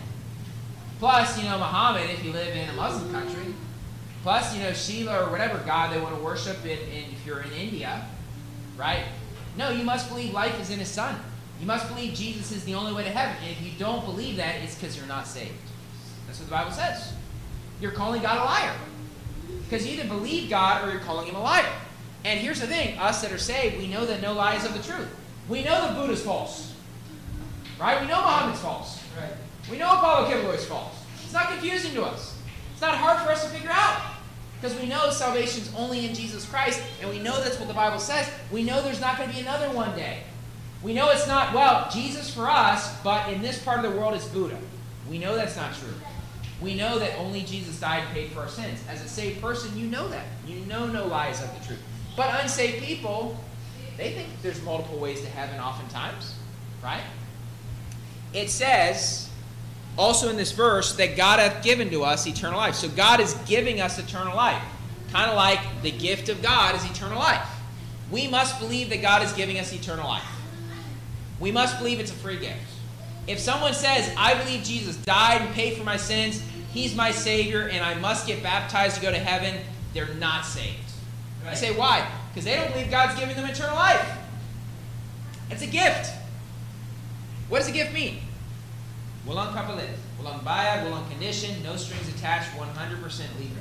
Plus, Muhammad, if you live in a Muslim country. Plus, Shiva or whatever God they want to worship if you're in India. Right? No, you must believe life is in his Son. You must believe Jesus is the only way to heaven. And if you don't believe that, it's because you're not saved. That's what the Bible says. You're calling God a liar. Because you either believe God or you're calling him a liar. And here's the thing. Us that are saved, we know that no lie is of the truth. We know that Buddha's false. Right? We know Muhammad's false. Right? We know Apollo Kibble is false. not confusing to us. It's not hard for us to figure out. Because we know salvation is only in Jesus Christ, and we know that's what the Bible says. We know there's not going to be another one day. We know it's not, well, Jesus for us, but in this part of the world it's Buddha. We know that's not true. We know that only Jesus died and paid for our sins. As a saved person, you know that. You know no lies of the truth. But unsaved people, they think there's multiple ways to heaven oftentimes, right? It says also in this verse that God hath given to us eternal life. So God is giving us eternal life. Kind of like the gift of God is eternal life. We must believe that God is giving us eternal life. We must believe it's a free gift. If someone says, I believe Jesus died and paid for my sins, he's my Savior, and I must get baptized to go to heaven, they're not saved. Right. I say, why? Because they don't believe God's giving them eternal life. It's a gift. What does a gift mean? Walang kapalit, walang bayad, walang condition, no strings attached, 100% libre.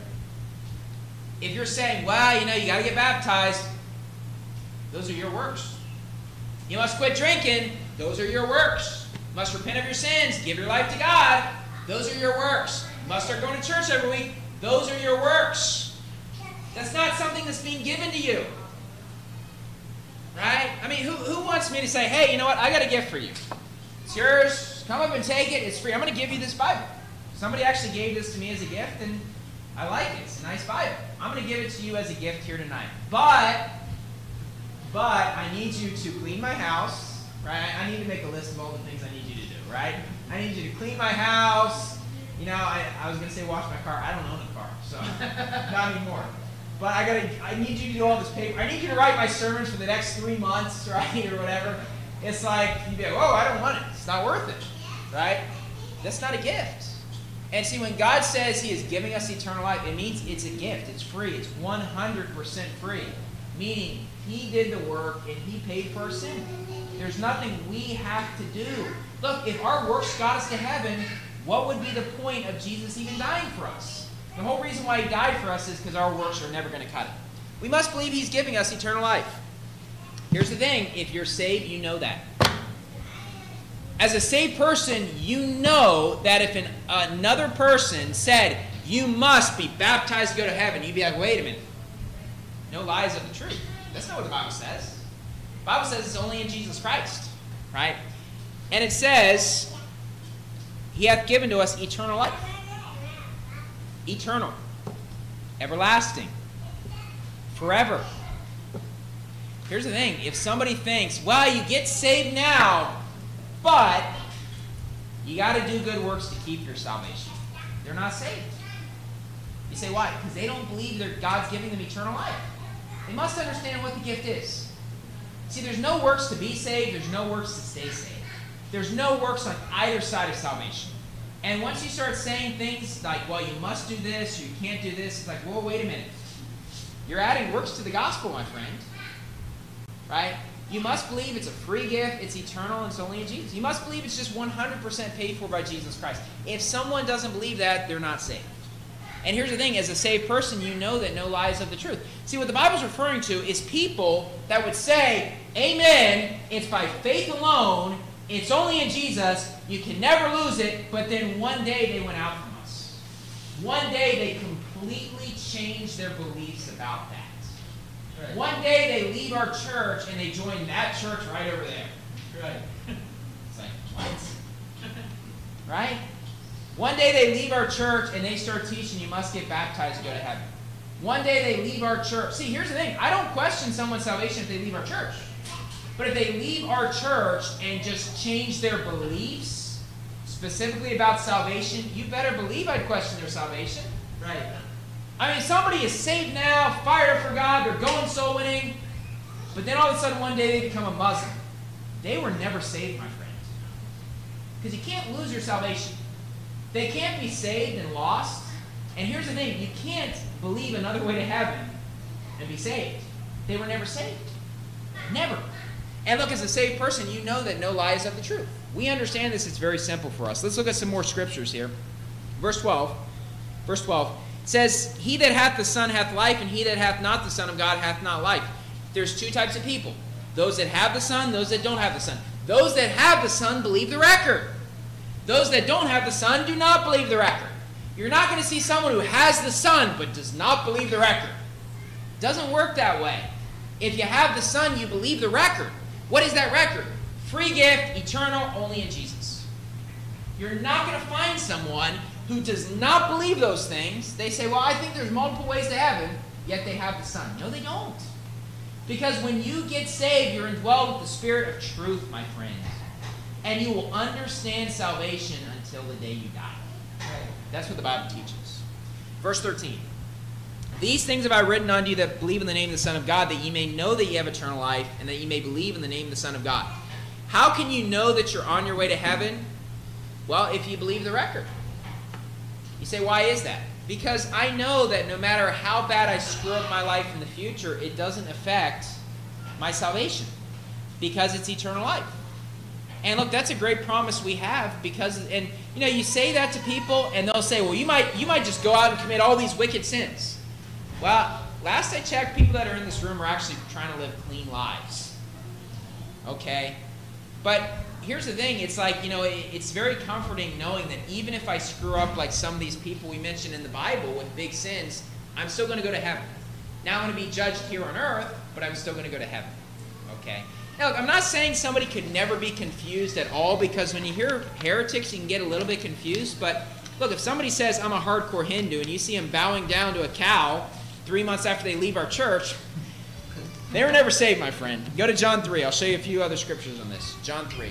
If you're saying, well, you got to get baptized, those are your works. You must quit drinking, those are your works. You must repent of your sins, give your life to God, those are your works. You must start going to church every week, those are your works. That's not something that's being given to you. Right? I mean, who wants me to say, hey, you know what, I got a gift for you. It's yours, come up and take it, it's free. I'm going to give you this Bible. Somebody actually gave this to me as a gift, and I like it. It's a nice Bible. I'm going to give it to you as a gift here tonight. But I need you to clean my house, right? I need to make a list of all the things I need you to do, right? I need you to clean my house. I was going to say wash my car. I don't own a car, so not anymore. But I need you to do all this paper. I need you to write my sermons for the next 3 months, right, or whatever. It's like, you'd be like, whoa, I don't want it. It's not worth it, right? That's not a gift. And see, when God says he is giving us eternal life, it means it's a gift. It's free. It's 100% free. Meaning, he did the work and he paid for our sin. There's nothing we have to do. Look, if our works got us to heaven, what would be the point of Jesus even dying for us? The whole reason why he died for us is because our works are never going to cut it. We must believe he's giving us eternal life. Here's the thing. If you're saved, you know that. As a saved person, you know that if another person said, you must be baptized to go to heaven, you'd be like, wait a minute. No lies of the truth. That's not what the Bible says. The Bible says it's only in Jesus Christ, right? And it says, he hath given to us eternal life. Eternal. Everlasting. Forever. Here's the thing. If somebody thinks, well, you get saved now, but you got to do good works to keep your salvation, they're not saved. You say, why? Because they don't believe that God's giving them eternal life. They must understand what the gift is. See, there's no works to be saved. There's no works to stay saved. There's no works on either side of salvation. And once you start saying things like, well, you must do this, or you can't do this, it's like, whoa, wait a minute. You're adding works to the gospel, my friend. Right? You must believe it's a free gift, it's eternal, and it's only in Jesus. You must believe it's just 100% paid for by Jesus Christ. If someone doesn't believe that, they're not saved. And here's the thing, as a saved person, you know that no lies of the truth. See, what the Bible's referring to is people that would say, amen, it's by faith alone, it's only in Jesus, you can never lose it, but then one day they went out from us. One day they completely changed their beliefs about that. Right. One day they leave our church and they join that church right over there. Right. It's like, what? Right? One day they leave our church and they start teaching you must get baptized to go to heaven. One day they leave our church. See, here's the thing. I don't question someone's salvation if they leave our church. But if they leave our church and just change their beliefs, specifically about salvation, you better believe I'd question their salvation. Right. I mean, somebody is saved now, fired up for God, they're going soul winning, but then all of a sudden one day they become a Muslim. They were never saved, my friend. Because you can't lose your salvation. They can't be saved and lost. And here's the thing, you can't believe another way to heaven and be saved. They were never saved. Never. And look, as a saved person, you know that no lie is of the truth. We understand this. It's very simple for us. Let's look at some more scriptures here. Verse 12. Verse 12 says, he that hath the Son hath life, and he that hath not the Son of God hath not life. There's two types of people. Those that have the Son, those that don't have the Son. Those that have the Son believe the record. Those that don't have the Son do not believe the record. You're not going to see someone who has the Son but does not believe the record. It doesn't work that way. If you have the Son, you believe the record. What is that record? Free gift, eternal, only in Jesus. You're not going to find someone who does not believe those things. They say, well, I think there's multiple ways to heaven, yet they have the Son. No, they don't. Because when you get saved, you're indwelled with the Spirit of truth, my friends. And you will understand salvation until the day you die. That's what the Bible teaches. Verse 13. These things have I written unto you that believe in the name of the Son of God, that ye may know that ye have eternal life, and that ye may believe in the name of the Son of God. How can you know that you're on your way to heaven? Well, if you believe the record. You say, why is that? Because I know that no matter how bad I screw up my life in the future, it doesn't affect my salvation. Because it's eternal life. And look, that's a great promise we have because, and you know, you say that to people and they'll say, well, you might just go out and commit all these wicked sins. Well, last I checked, people that are in this room are actually trying to live clean lives. Okay? But here's the thing, it's like, you know, it's very comforting knowing that even if I screw up like some of these people we mentioned in the Bible with big sins, I'm still going to go to heaven. Now I'm going to be judged here on earth, but I'm still going to go to heaven. Okay? Now, look, I'm not saying somebody could never be confused at all, because when you hear heretics, you can get a little bit confused. But look, if somebody says, I'm a hardcore Hindu, and you see them bowing down to a cow 3 months after they leave our church, they were never saved, my friend. Go to John 3. I'll show you a few other scriptures on this. John 3.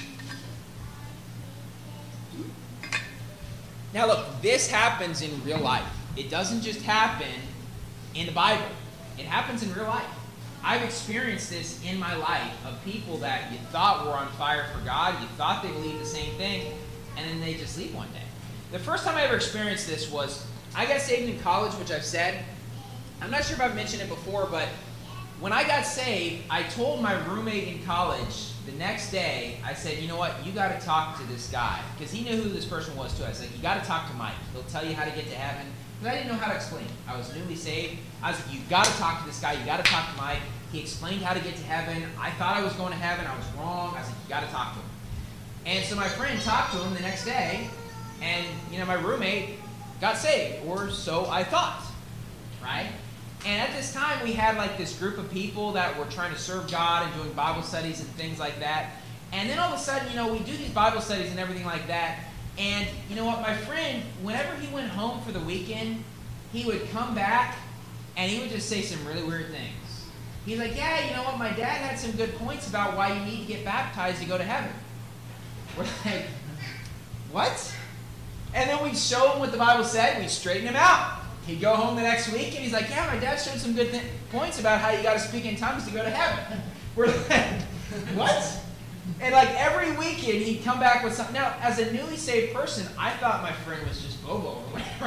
Now, look, this happens in real life. It doesn't just happen in the Bible. It happens in real life. I've experienced this in my life of people that you thought were on fire for God, you thought they believed the same thing, and then they just leave one day. The first time I ever experienced this was, I got saved in college, which I've said. I'm not sure if I've mentioned it before, but when I got saved, I told my roommate in college the next day, I said, you know what, you got to talk to this guy. Because he knew who this person was too. I said, you got to talk to Mike. He'll tell you how to get to heaven. Because I didn't know how to explain it. I was newly saved. I was like, you got to talk to this guy. You got to talk to Mike. He explained how to get to heaven. I thought I was going to heaven. I was wrong. I was like, you got to talk to him. And so my friend talked to him the next day, and you know, my roommate got saved, or so I thought, right? And at this time, we had like this group of people that were trying to serve God and doing Bible studies and things like that. And then all of a sudden, you know, we do these Bible studies and everything like that. And you know what, my friend, whenever he went home for the weekend, he would come back and he would just say some really weird things. He's like, yeah, you know what, my dad had some good points about why you need to get baptized to go to heaven. We're like, what? And then we'd show him what the Bible said, we'd straighten him out. He'd go home the next week and he's like, yeah, my dad showed some good points about how you got to speak in tongues to go to heaven. We're like, what? And like every weekend he'd come back with something. Now, as a newly saved person, I thought my friend was just bobo or whatever.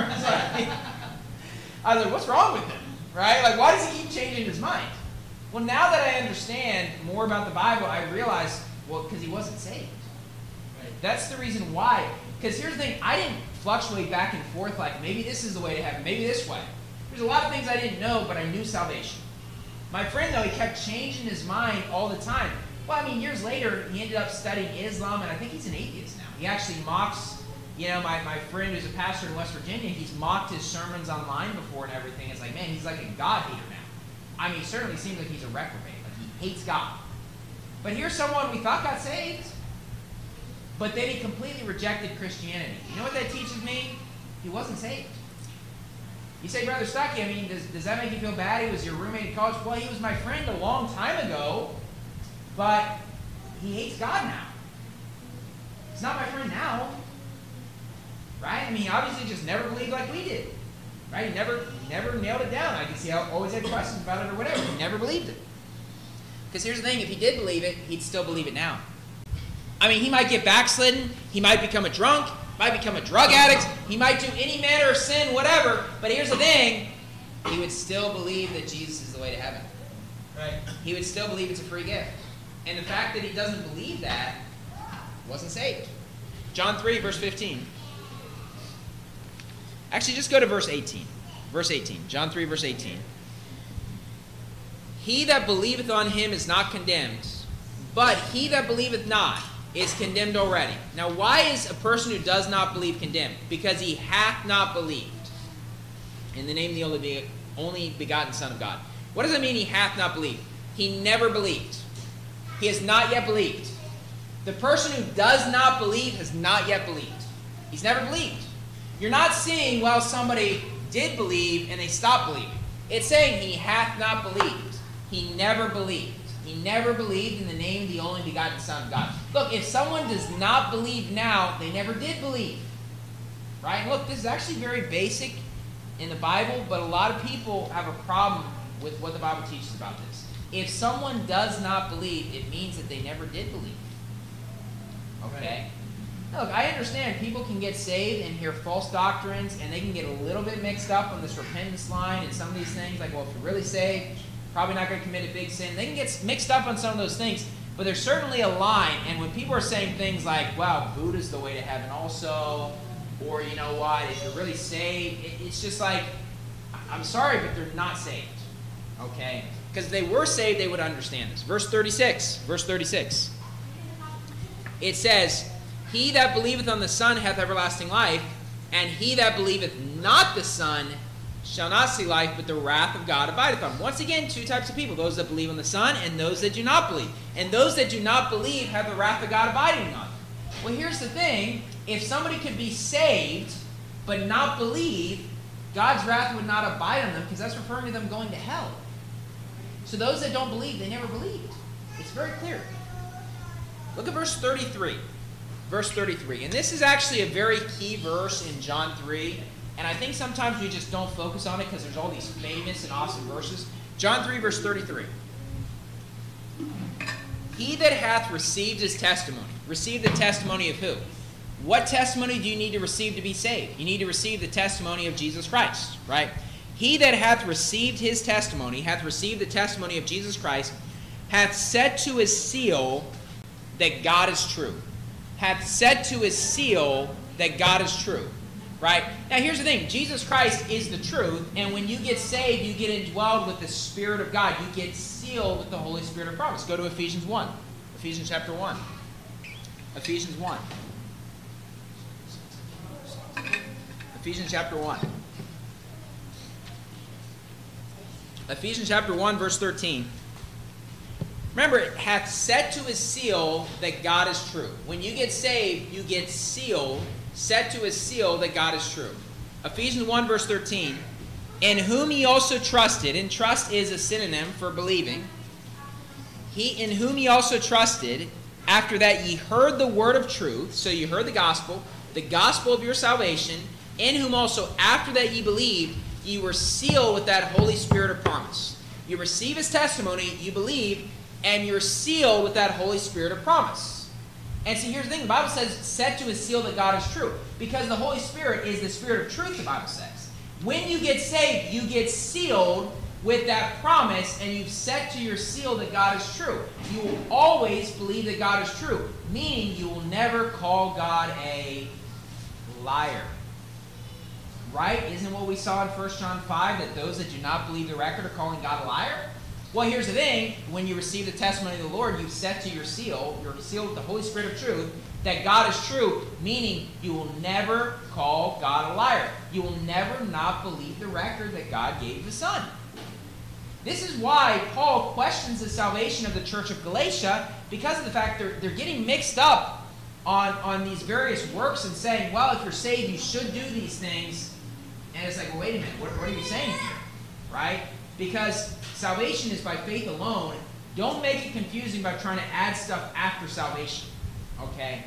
I was like, what's wrong with him? Right? Like, why does he keep changing his mind? Well, now that I understand more about the Bible, I realize, well, because he wasn't saved. Right? That's the reason why. Because here's the thing, I didn't fluctuate back and forth like, maybe this is the way to heaven, maybe this way. There's a lot of things I didn't know, but I knew salvation. My friend, though, he kept changing his mind all the time. Well, I mean, years later, he ended up studying Islam, and I think he's an atheist now. He actually mocks, you know, my friend who's a pastor in West Virginia, he's mocked his sermons online before and everything. It's like, man, he's like a God hater now. I mean, he certainly seems like he's a reprobate. Like, he hates God. But here's someone we thought got saved, but then he completely rejected Christianity. You know what that teaches me? He wasn't saved. You say, Brother Stuckey, I mean, does that make you feel bad? He was your roommate in college? Well, he was my friend a long time ago, but he hates God now. He's not my friend now. Right? I mean, he obviously just never believed like we did. Right? He never nailed it down. I can see how always had questions about it or whatever. He never believed it. Because here's the thing, if he did believe it, he'd still believe it now. I mean, he might get backslidden, he might become a drunk, might become a drug addict, he might do any manner of sin, whatever, but here's the thing, he would still believe that Jesus is the way to heaven. Right? He would still believe it's a free gift. And the fact that he doesn't believe that, wasn't saved. John 3, verse 15. Actually, just go to verse 18. Verse 18. John 3, verse 18. He that believeth on him is not condemned, but he that believeth not is condemned already. Now, why is a person who does not believe condemned? Because he hath not believed in the name of the only begotten Son of God. What does that mean, he hath not believed? He never believed. He has not yet believed. The person who does not believe has not yet believed. He's never believed. You're not seeing, well, somebody did believe and they stopped believing. It's saying he hath not believed. He never believed. He never believed in the name of the only begotten Son of God. Look, if someone does not believe now, they never did believe. Right? And look, this is actually very basic in the Bible, but a lot of people have a problem with what the Bible teaches about this. If someone does not believe, it means that they never did believe. Okay? Now, look, I understand people can get saved and hear false doctrines, and they can get a little bit mixed up on this repentance line and some of these things, like, well, if you're really saved, probably not going to commit a big sin. They can get mixed up on some of those things, but there's certainly a line, and when people are saying things like, wow, Buddha's the way to heaven also, or you know what, if you're really saved, it's just like, I'm sorry, but they're not saved, okay? Because if they were saved, they would understand this. Verse 36, it says, he that believeth on the Son hath everlasting life, and he that believeth not the Son shall not see life, but the wrath of God abideth on him. Once again, two types of people, those that believe on the Son and those that do not believe. And those that do not believe have the wrath of God abiding on them. Well, here's the thing. If somebody could be saved but not believe, God's wrath would not abide on them, because that's referring to them going to hell. So those that don't believe, they never believed. It's very clear. Look at verse 33. Verse 33. And this is actually a very key verse in John 3. And I think sometimes we just don't focus on it because there's all these famous and awesome verses. John 3, verse 33. He that hath received his testimony. Received the testimony of who? What testimony do you need to receive to be saved? You need to receive the testimony of Jesus Christ, right? He that hath received his testimony, hath received the testimony of Jesus Christ, hath set to his seal that God is true. Hath set to his seal that God is true. Right? Now here's the thing. Jesus Christ is the truth, and when you get saved, you get indwelled with the Spirit of God. You get sealed with the Holy Spirit of promise. Go to Ephesians 1. Ephesians chapter 1. Ephesians 1. Ephesians chapter 1. Ephesians chapter 1, verse 13. Remember, it hath set to his seal that God is true. When you get saved, you get sealed, set to his seal that God is true. Ephesians 1, verse 13. In whom ye also trusted, and trust is a synonym for believing. In whom ye also trusted, after that ye heard the word of truth, so you heard the gospel of your salvation, in whom also after that ye believed, ye were sealed with that Holy Spirit of promise. You receive his testimony, you believe, and you're sealed with that Holy Spirit of promise. And see, here's the thing. The Bible says, set to his seal that God is true. Because the Holy Spirit is the Spirit of truth, the Bible says. When you get saved, you get sealed with that promise, and you've set to your seal that God is true. You will always believe that God is true, meaning you will never call God a liar. Right? Isn't what we saw in 1 John 5, that those that do not believe the record are calling God a liar? Well, here's the thing. When you receive the testimony of the Lord, you've set to your seal, you're sealed with the Holy Spirit of truth, that God is true, meaning you will never call God a liar. You will never not believe the record that God gave the Son. This is why Paul questions the salvation of the church of Galatia, because of the fact they're getting mixed up on these various works and saying, well, if you're saved, you should do these things. And it's like, well, wait a minute, what are you saying here? Right? Because salvation is by faith alone. Don't make it confusing by trying to add stuff after salvation. Okay?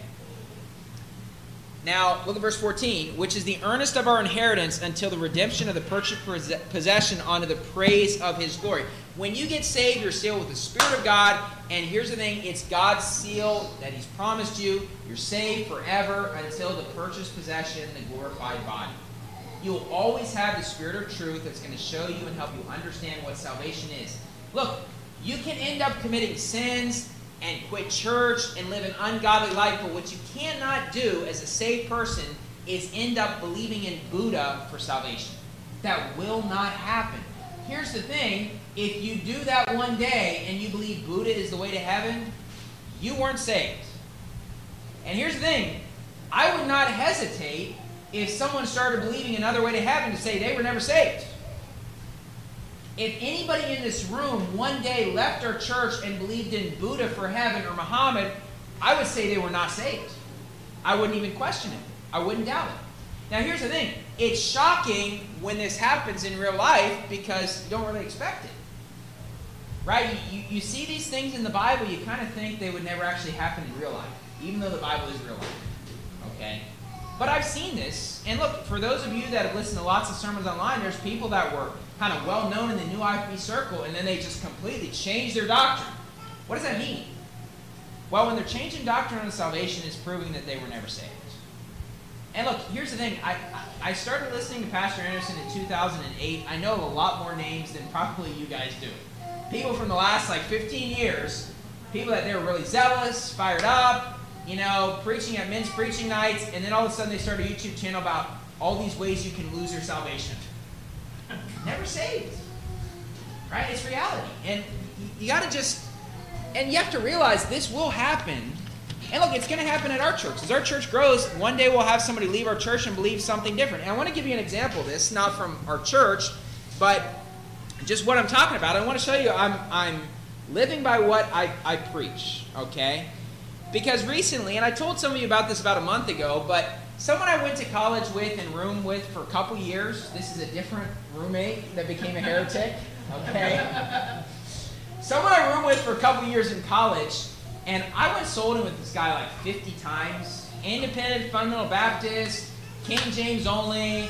Now, look at verse 14. Which is the earnest of our inheritance until the redemption of the purchased possession unto the praise of his glory. When you get saved, you're sealed with the Spirit of God. And here's the thing. It's God's seal that he's promised you. You're saved forever until the purchased possession, the glorified body. You'll always have the Spirit of truth that's going to show you and help you understand what salvation is. Look, you can end up committing sins and quit church and live an ungodly life, but what you cannot do as a saved person is end up believing in Buddha for salvation. That will not happen. Here's the thing. If you do that one day and you believe Buddha is the way to heaven, you weren't saved. And here's the thing. I would not hesitate if someone started believing another way to heaven to say they were never saved. If anybody in this room one day left our church and believed in Buddha for heaven or Muhammad, I would say they were not saved. I wouldn't even question it. I wouldn't doubt it. Now here's the thing. It's shocking when this happens in real life because you don't really expect it. Right? You see these things in the Bible, you kind of think they would never actually happen in real life, even though the Bible is real life. Okay? But I've seen this, and look, for those of you that have listened to lots of sermons online, there's people that were kind of well-known in the New IFB circle, and then they just completely changed their doctrine. What does that mean? Well, when they're changing doctrine on salvation, it's proving that they were never saved. And look, here's the thing. I started listening to Pastor Anderson in 2008. I know a lot more names than probably you guys do. People from the last, 15 years, people that they were really zealous, fired up, preaching at men's preaching nights, and then all of a sudden they start a YouTube channel about all these ways you can lose your salvation. Never saved. Right? It's reality. And you got to and you have to realize this will happen. And look, it's going to happen at our church. As our church grows, one day we'll have somebody leave our church and believe something different. And I want to give you an example of this, not from our church, but just what I'm talking about. I want to show you I'm living by what I preach, okay? Because recently, and I told some of you about this about a month ago, but someone I went to college with and roomed with for a couple years, this is a different roommate that became a heretic, okay? Someone I roomed with for a couple years in college, and I went sold with this guy 50 times. Independent, fundamental Baptist, King James only,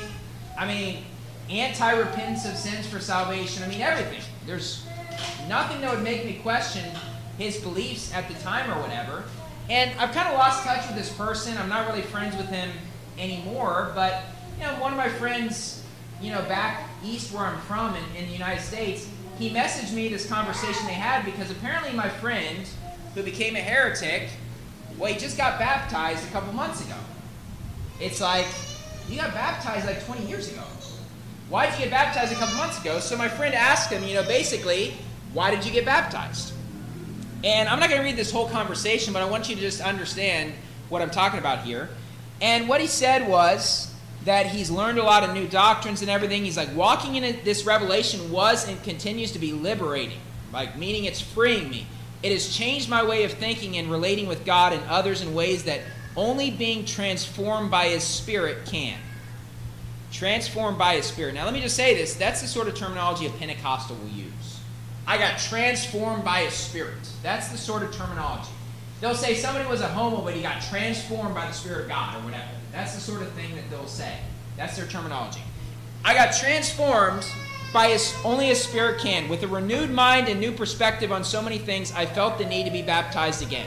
anti-repentance of sins for salvation, everything. There's nothing that would make me question his beliefs at the time or whatever. And I've kind of lost touch with this person. I'm not really friends with him anymore, but one of my friends, back east where I'm from in the United States, he messaged me this conversation they had because apparently my friend who became a heretic, he just got baptized a couple months ago. It's you got baptized 20 years ago. Why did you get baptized a couple months ago? So my friend asked him, basically, why did you get baptized? And I'm not going to read this whole conversation, but I want you to just understand what I'm talking about here. And what he said was that he's learned a lot of new doctrines and everything. He's walking in this revelation was and continues to be liberating, meaning it's freeing me. It has changed my way of thinking and relating with God and others in ways that only being transformed by His Spirit can. Transformed by His Spirit. Now let me just say this. That's the sort of terminology a Pentecostal will use. I got transformed by His Spirit. That's the sort of terminology. They'll say somebody was a homo, but he got transformed by the Spirit of God or whatever. That's the sort of thing that they'll say. That's their terminology. I got transformed by only His Spirit can. With a renewed mind and new perspective on so many things, I felt the need to be baptized again.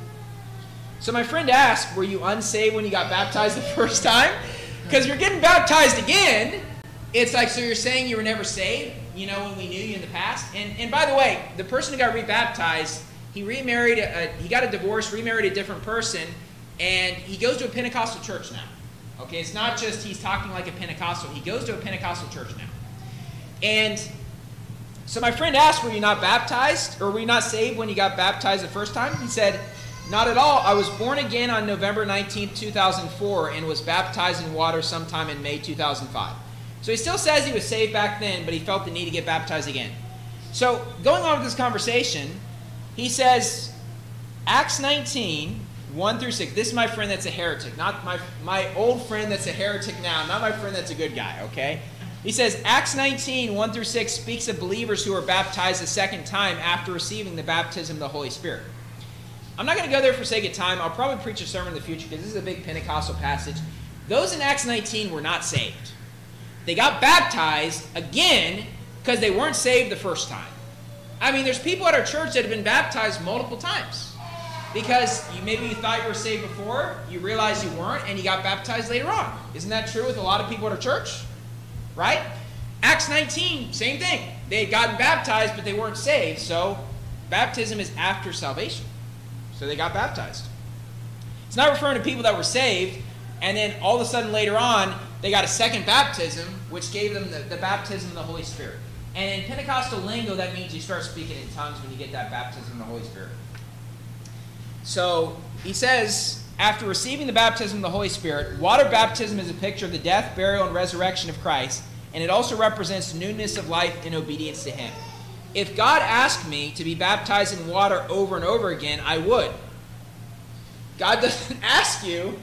So my friend asked, were you unsaved when you got baptized the first time? Because you're getting baptized again. It's so you're saying you were never saved, when we knew you in the past. And by the way, the person who got rebaptized, he remarried, he got a divorce, remarried a different person, and he goes to a Pentecostal church now. Okay, it's not just he's talking like a Pentecostal. He goes to a Pentecostal church now. And so my friend asked, were you not baptized? Or were you not saved when you got baptized the first time? He said, not at all. I was born again on November 19th, 2004, and was baptized in water sometime in May 2005. So he still says he was saved back then, but he felt the need to get baptized again. So going on with this conversation, he says, Acts 19, 1 through 6. This is my friend that's a heretic, not my old friend that's a heretic now, not my friend that's a good guy, okay? He says, Acts 19, 1 through 6 speaks of believers who are baptized a second time after receiving the baptism of the Holy Spirit. I'm not going to go there for sake of time. I'll probably preach a sermon in the future because this is a big Pentecostal passage. Those in Acts 19 were not saved. They got baptized again because they weren't saved the first time. There's people at our church that have been baptized multiple times because maybe you thought you were saved before, you realized you weren't, and you got baptized later on. Isn't that true with a lot of people at our church? Right? Acts 19, same thing. They had gotten baptized, but they weren't saved, so baptism is after salvation. So they got baptized. It's not referring to people that were saved, and then all of a sudden later on, they got a second baptism, which gave them the baptism of the Holy Spirit. And in Pentecostal lingo, that means you start speaking in tongues when you get that baptism of the Holy Spirit. So he says, after receiving the baptism of the Holy Spirit, water baptism is a picture of the death, burial, and resurrection of Christ, and it also represents newness of life in obedience to him. If God asked me to be baptized in water over and over again, I would. God doesn't ask you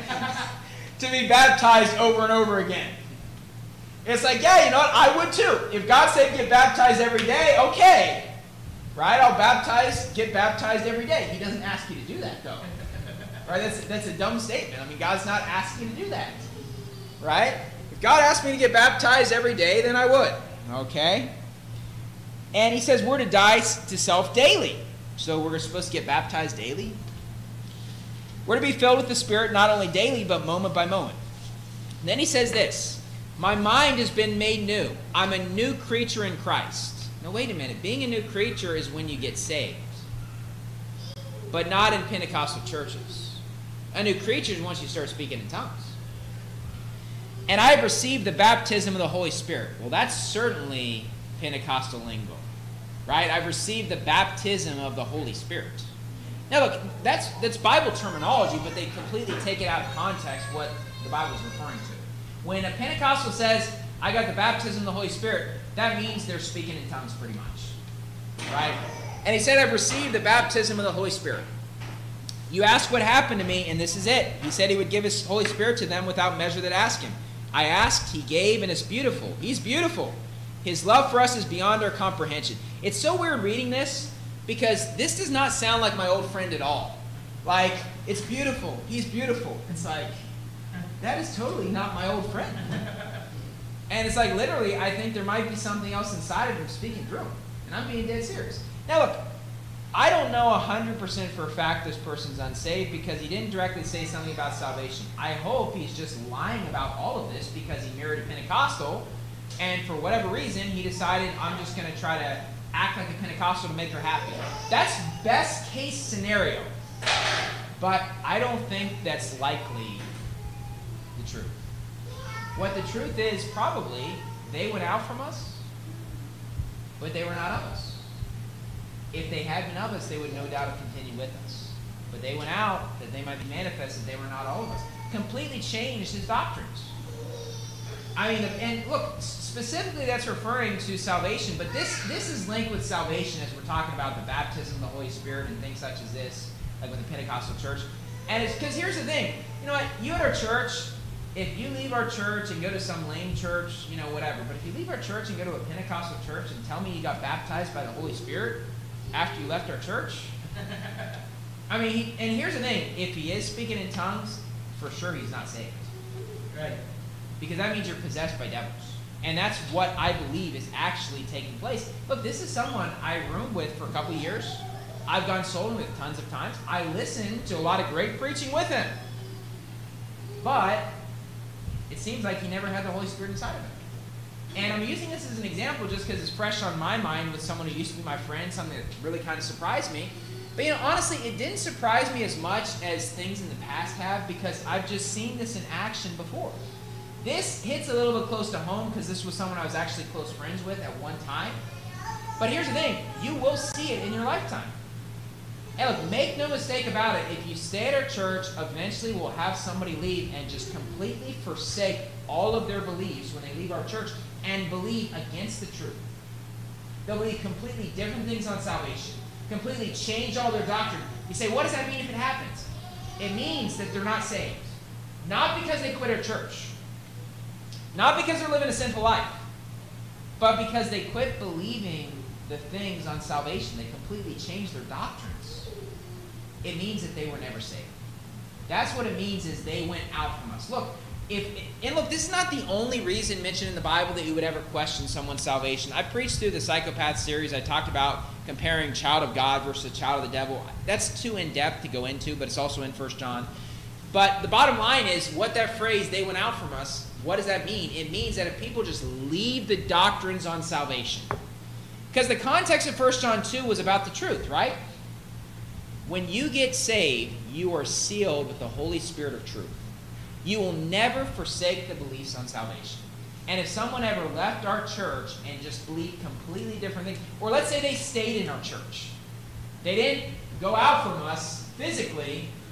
to be baptized over and over again. It's like, yeah, you know what? I would too. If God said get baptized every day, okay. Right? I'll get baptized every day. He doesn't ask you to do that, though. Right? That's a dumb statement. I mean, God's not asking you to do that. Right? If God asked me to get baptized every day, then I would. Okay? And he says we're to die to self daily. So we're supposed to get baptized daily. We're to be filled with the Spirit not only daily, but moment by moment. And then he says this, my mind has been made new. I'm a new creature in Christ. Now wait a minute. Being a new creature is when you get saved. But not in Pentecostal churches. A new creature is once you start speaking in tongues. And I have received the baptism of the Holy Spirit. Well, that's certainly Pentecostal lingo. Right? I've received the baptism of the Holy Spirit. Now look, that's Bible terminology, but they completely take it out of context what the Bible is referring to. When a Pentecostal says, I got the baptism of the Holy Spirit, that means they're speaking in tongues pretty much. Right? And he said, I've received the baptism of the Holy Spirit. You ask what happened to me, and this is it. He said he would give his Holy Spirit to them without measure that ask him. I asked, he gave, and it's beautiful. He's beautiful. His love for us is beyond our comprehension. It's so weird reading this, because this does not sound like my old friend at all. Like, it's beautiful. He's beautiful. It's like, that is totally not my old friend. And it's like, literally, I think there might be something else inside of him speaking through him. And I'm being dead serious. Now look, I don't know 100% for a fact this person's unsaved because he didn't directly say something about salvation. I hope he's just lying about all of this because he married a Pentecostal, and for whatever reason, he decided, I'm just going to try to act like a Pentecostal to make her happy. That's best case scenario. But I don't think that's likely the truth. What the truth is, probably, they went out from us, but they were not of us. If they had been of us, they would no doubt have continued with us. But they went out that they might be manifested, they were not all of us. Completely changed his doctrines. I mean, and look, specifically that's referring to salvation, but this is linked with salvation as we're talking about the baptism of the Holy Spirit and things such as this, like with the Pentecostal church. And it's because here's the thing, you know what, you at our church, if you leave our church and go to some lame church, you know, whatever, but if you leave our church and go to a Pentecostal church and tell me you got baptized by the Holy Spirit after you left our church, I mean, and here's the thing, if he is speaking in tongues, for sure he's not saved. Right? Because that means you're possessed by devils. And that's what I believe is actually taking place. Look, this is someone I roomed with for a couple of years. I've gone solo with tons of times. I listened to a lot of great preaching with him. But it seems like he never had the Holy Spirit inside of him. And I'm using this as an example just because it's fresh on my mind with someone who used to be my friend, something that really kind of surprised me. But, you know, honestly, it didn't surprise me as much as things in the past have because I've just seen this in action before. This hits a little bit close to home because this was someone I was actually close friends with at one time. But here's the thing. You will see it in your lifetime. And look, make no mistake about it. If you stay at our church, eventually we'll have somebody leave and just completely forsake all of their beliefs when they leave our church and believe against the truth. They'll believe completely different things on salvation. Completely change all their doctrine. You say, what does that mean if it happens? It means that they're not saved. Not because they quit our church. Not because they're living a sinful life. But because they quit believing the things on salvation. They completely changed their doctrines. It means that they were never saved. That's what it means is they went out from us. Look, look, this is not the only reason mentioned in the Bible that you would ever question someone's salvation. I preached through the Psychopath series. I talked about comparing child of God versus child of the devil. That's too in-depth to go into, but it's also in 1 John. But the bottom line is what that phrase, they went out from us, what does that mean? It means that if people just leave the doctrines on salvation. Because the context of 1 John 2 was about the truth, right? When you get saved, you are sealed with the Holy Spirit of truth. You will never forsake the beliefs on salvation. And if someone ever left our church and just believed completely different things, or let's say they stayed in our church. They didn't go out from us physically,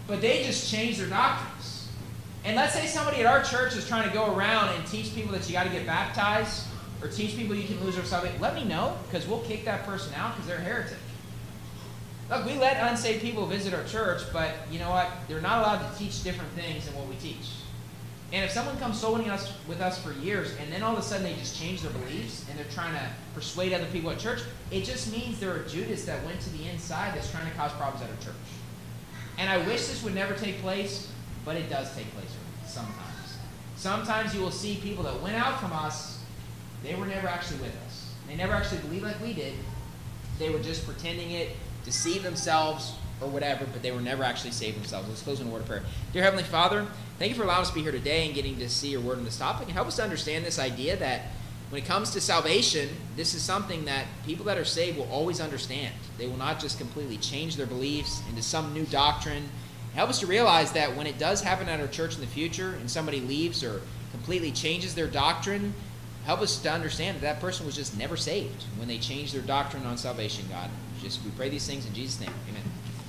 but they just change their doctrines. And let's say somebody at our church is trying to go around and teach people that you got to get baptized, or teach people you can lose your salvation. Let me know, because we'll kick that person out because they're a heretic. Look, we let unsaved people visit our church, but you know what? They're not allowed to teach different things than what we teach. And if someone comes soul winning with us for years, and then all of a sudden they just change their beliefs, and they're trying to persuade other people at church, it just means they're a Judas that went to the inside that's trying to cause problems at our church. And I wish this would never take place, but it does take place sometimes. Sometimes you will see people that went out from us, they were never actually with us. They never actually believed like we did. They were just pretending it, deceive themselves, or whatever, but they were never actually saved themselves. Let's close in a word of prayer. Dear Heavenly Father, thank you for allowing us to be here today and getting to see your word on this topic, and help us to understand this idea that when it comes to salvation, this is something that people that are saved will always understand. They will not just completely change their beliefs into some new doctrine. Help us to realize that when it does happen at our church in the future and somebody leaves or completely changes their doctrine, help us to understand that that person was just never saved when they changed their doctrine on salvation, God. We pray these things in Jesus' name. Amen.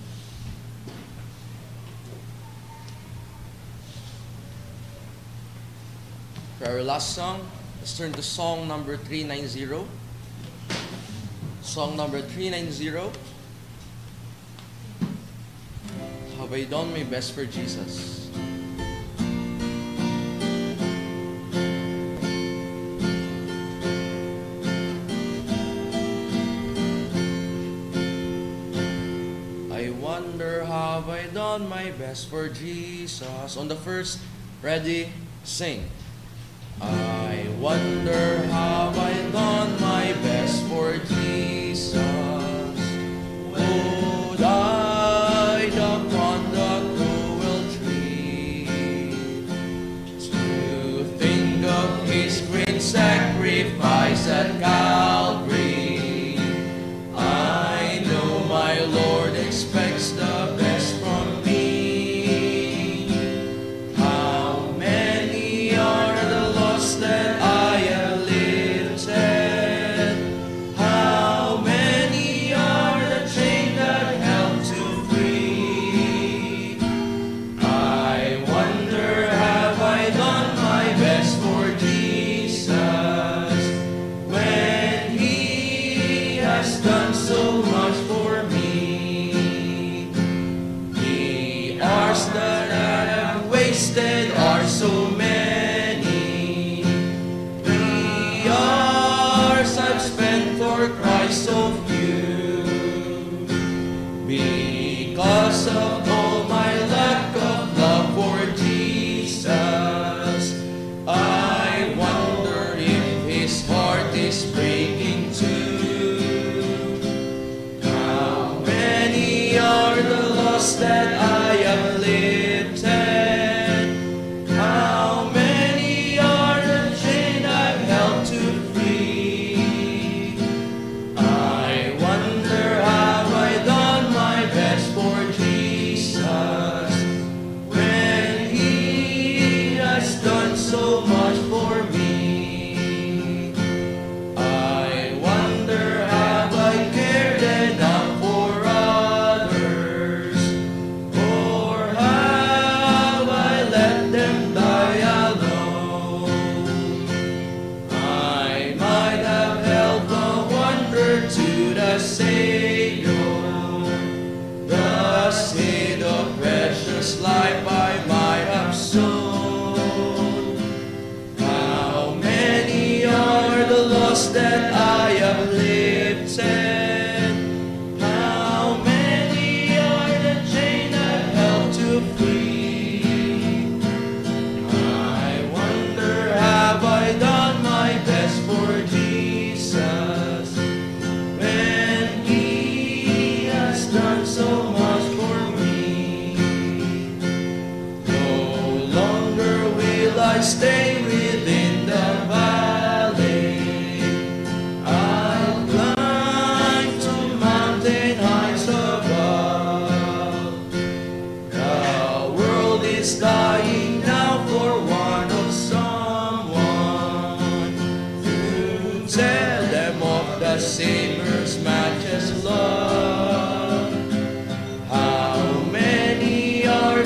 For our last song, let's turn to song number 390. Song number 390. Have I done my best for Jesus? I wonder, have I done my best for Jesus? On the first, ready, sing. I wonder, have I done my best for Jesus? Oh, died upon the cruel tree, to think of his great sacrifice at Calvary. I know my Lord expects the best from me. How many are the lost that I have lifted? How many are the chains that held to free? I wonder, have I done my best for Jesus, when he has done so much for me? The hours that I have wasted are so many. The hours I've spent for Christ so few. Because of all my lack of love for Jesus, I wonder if his heart is breaking too. How many are the lost that I have lifted? How many are the chain I've held to free? I wonder, have I done my best for Jesus, when he has done so much for me? I wonder, have I cared enough for others, or have I let them die alone? I might have held the wonder to the Savior, thus hid a precious life I might have sown. How many are the lost that I have lifted? How many are the chain I've held to free? I wonder, have I done my best for Jesus, when he has done so much for me? No longer will I stay within the valley. I'll climb to mountain heights above. The world is dying now for want of someone to tell them of the Savior's matchless love. How many are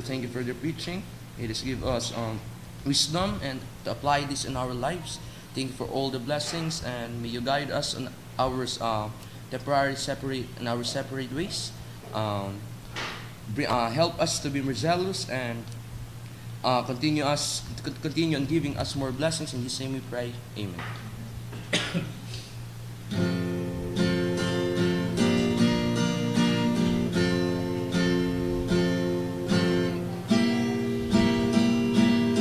thank you for the preaching. It has give us wisdom and to apply this in our lives. Thank you for all the blessings, and may you guide us on our temporary separate in our separate ways. Help us to be more zealous and continue on giving us more blessings. In His name we pray. Amen.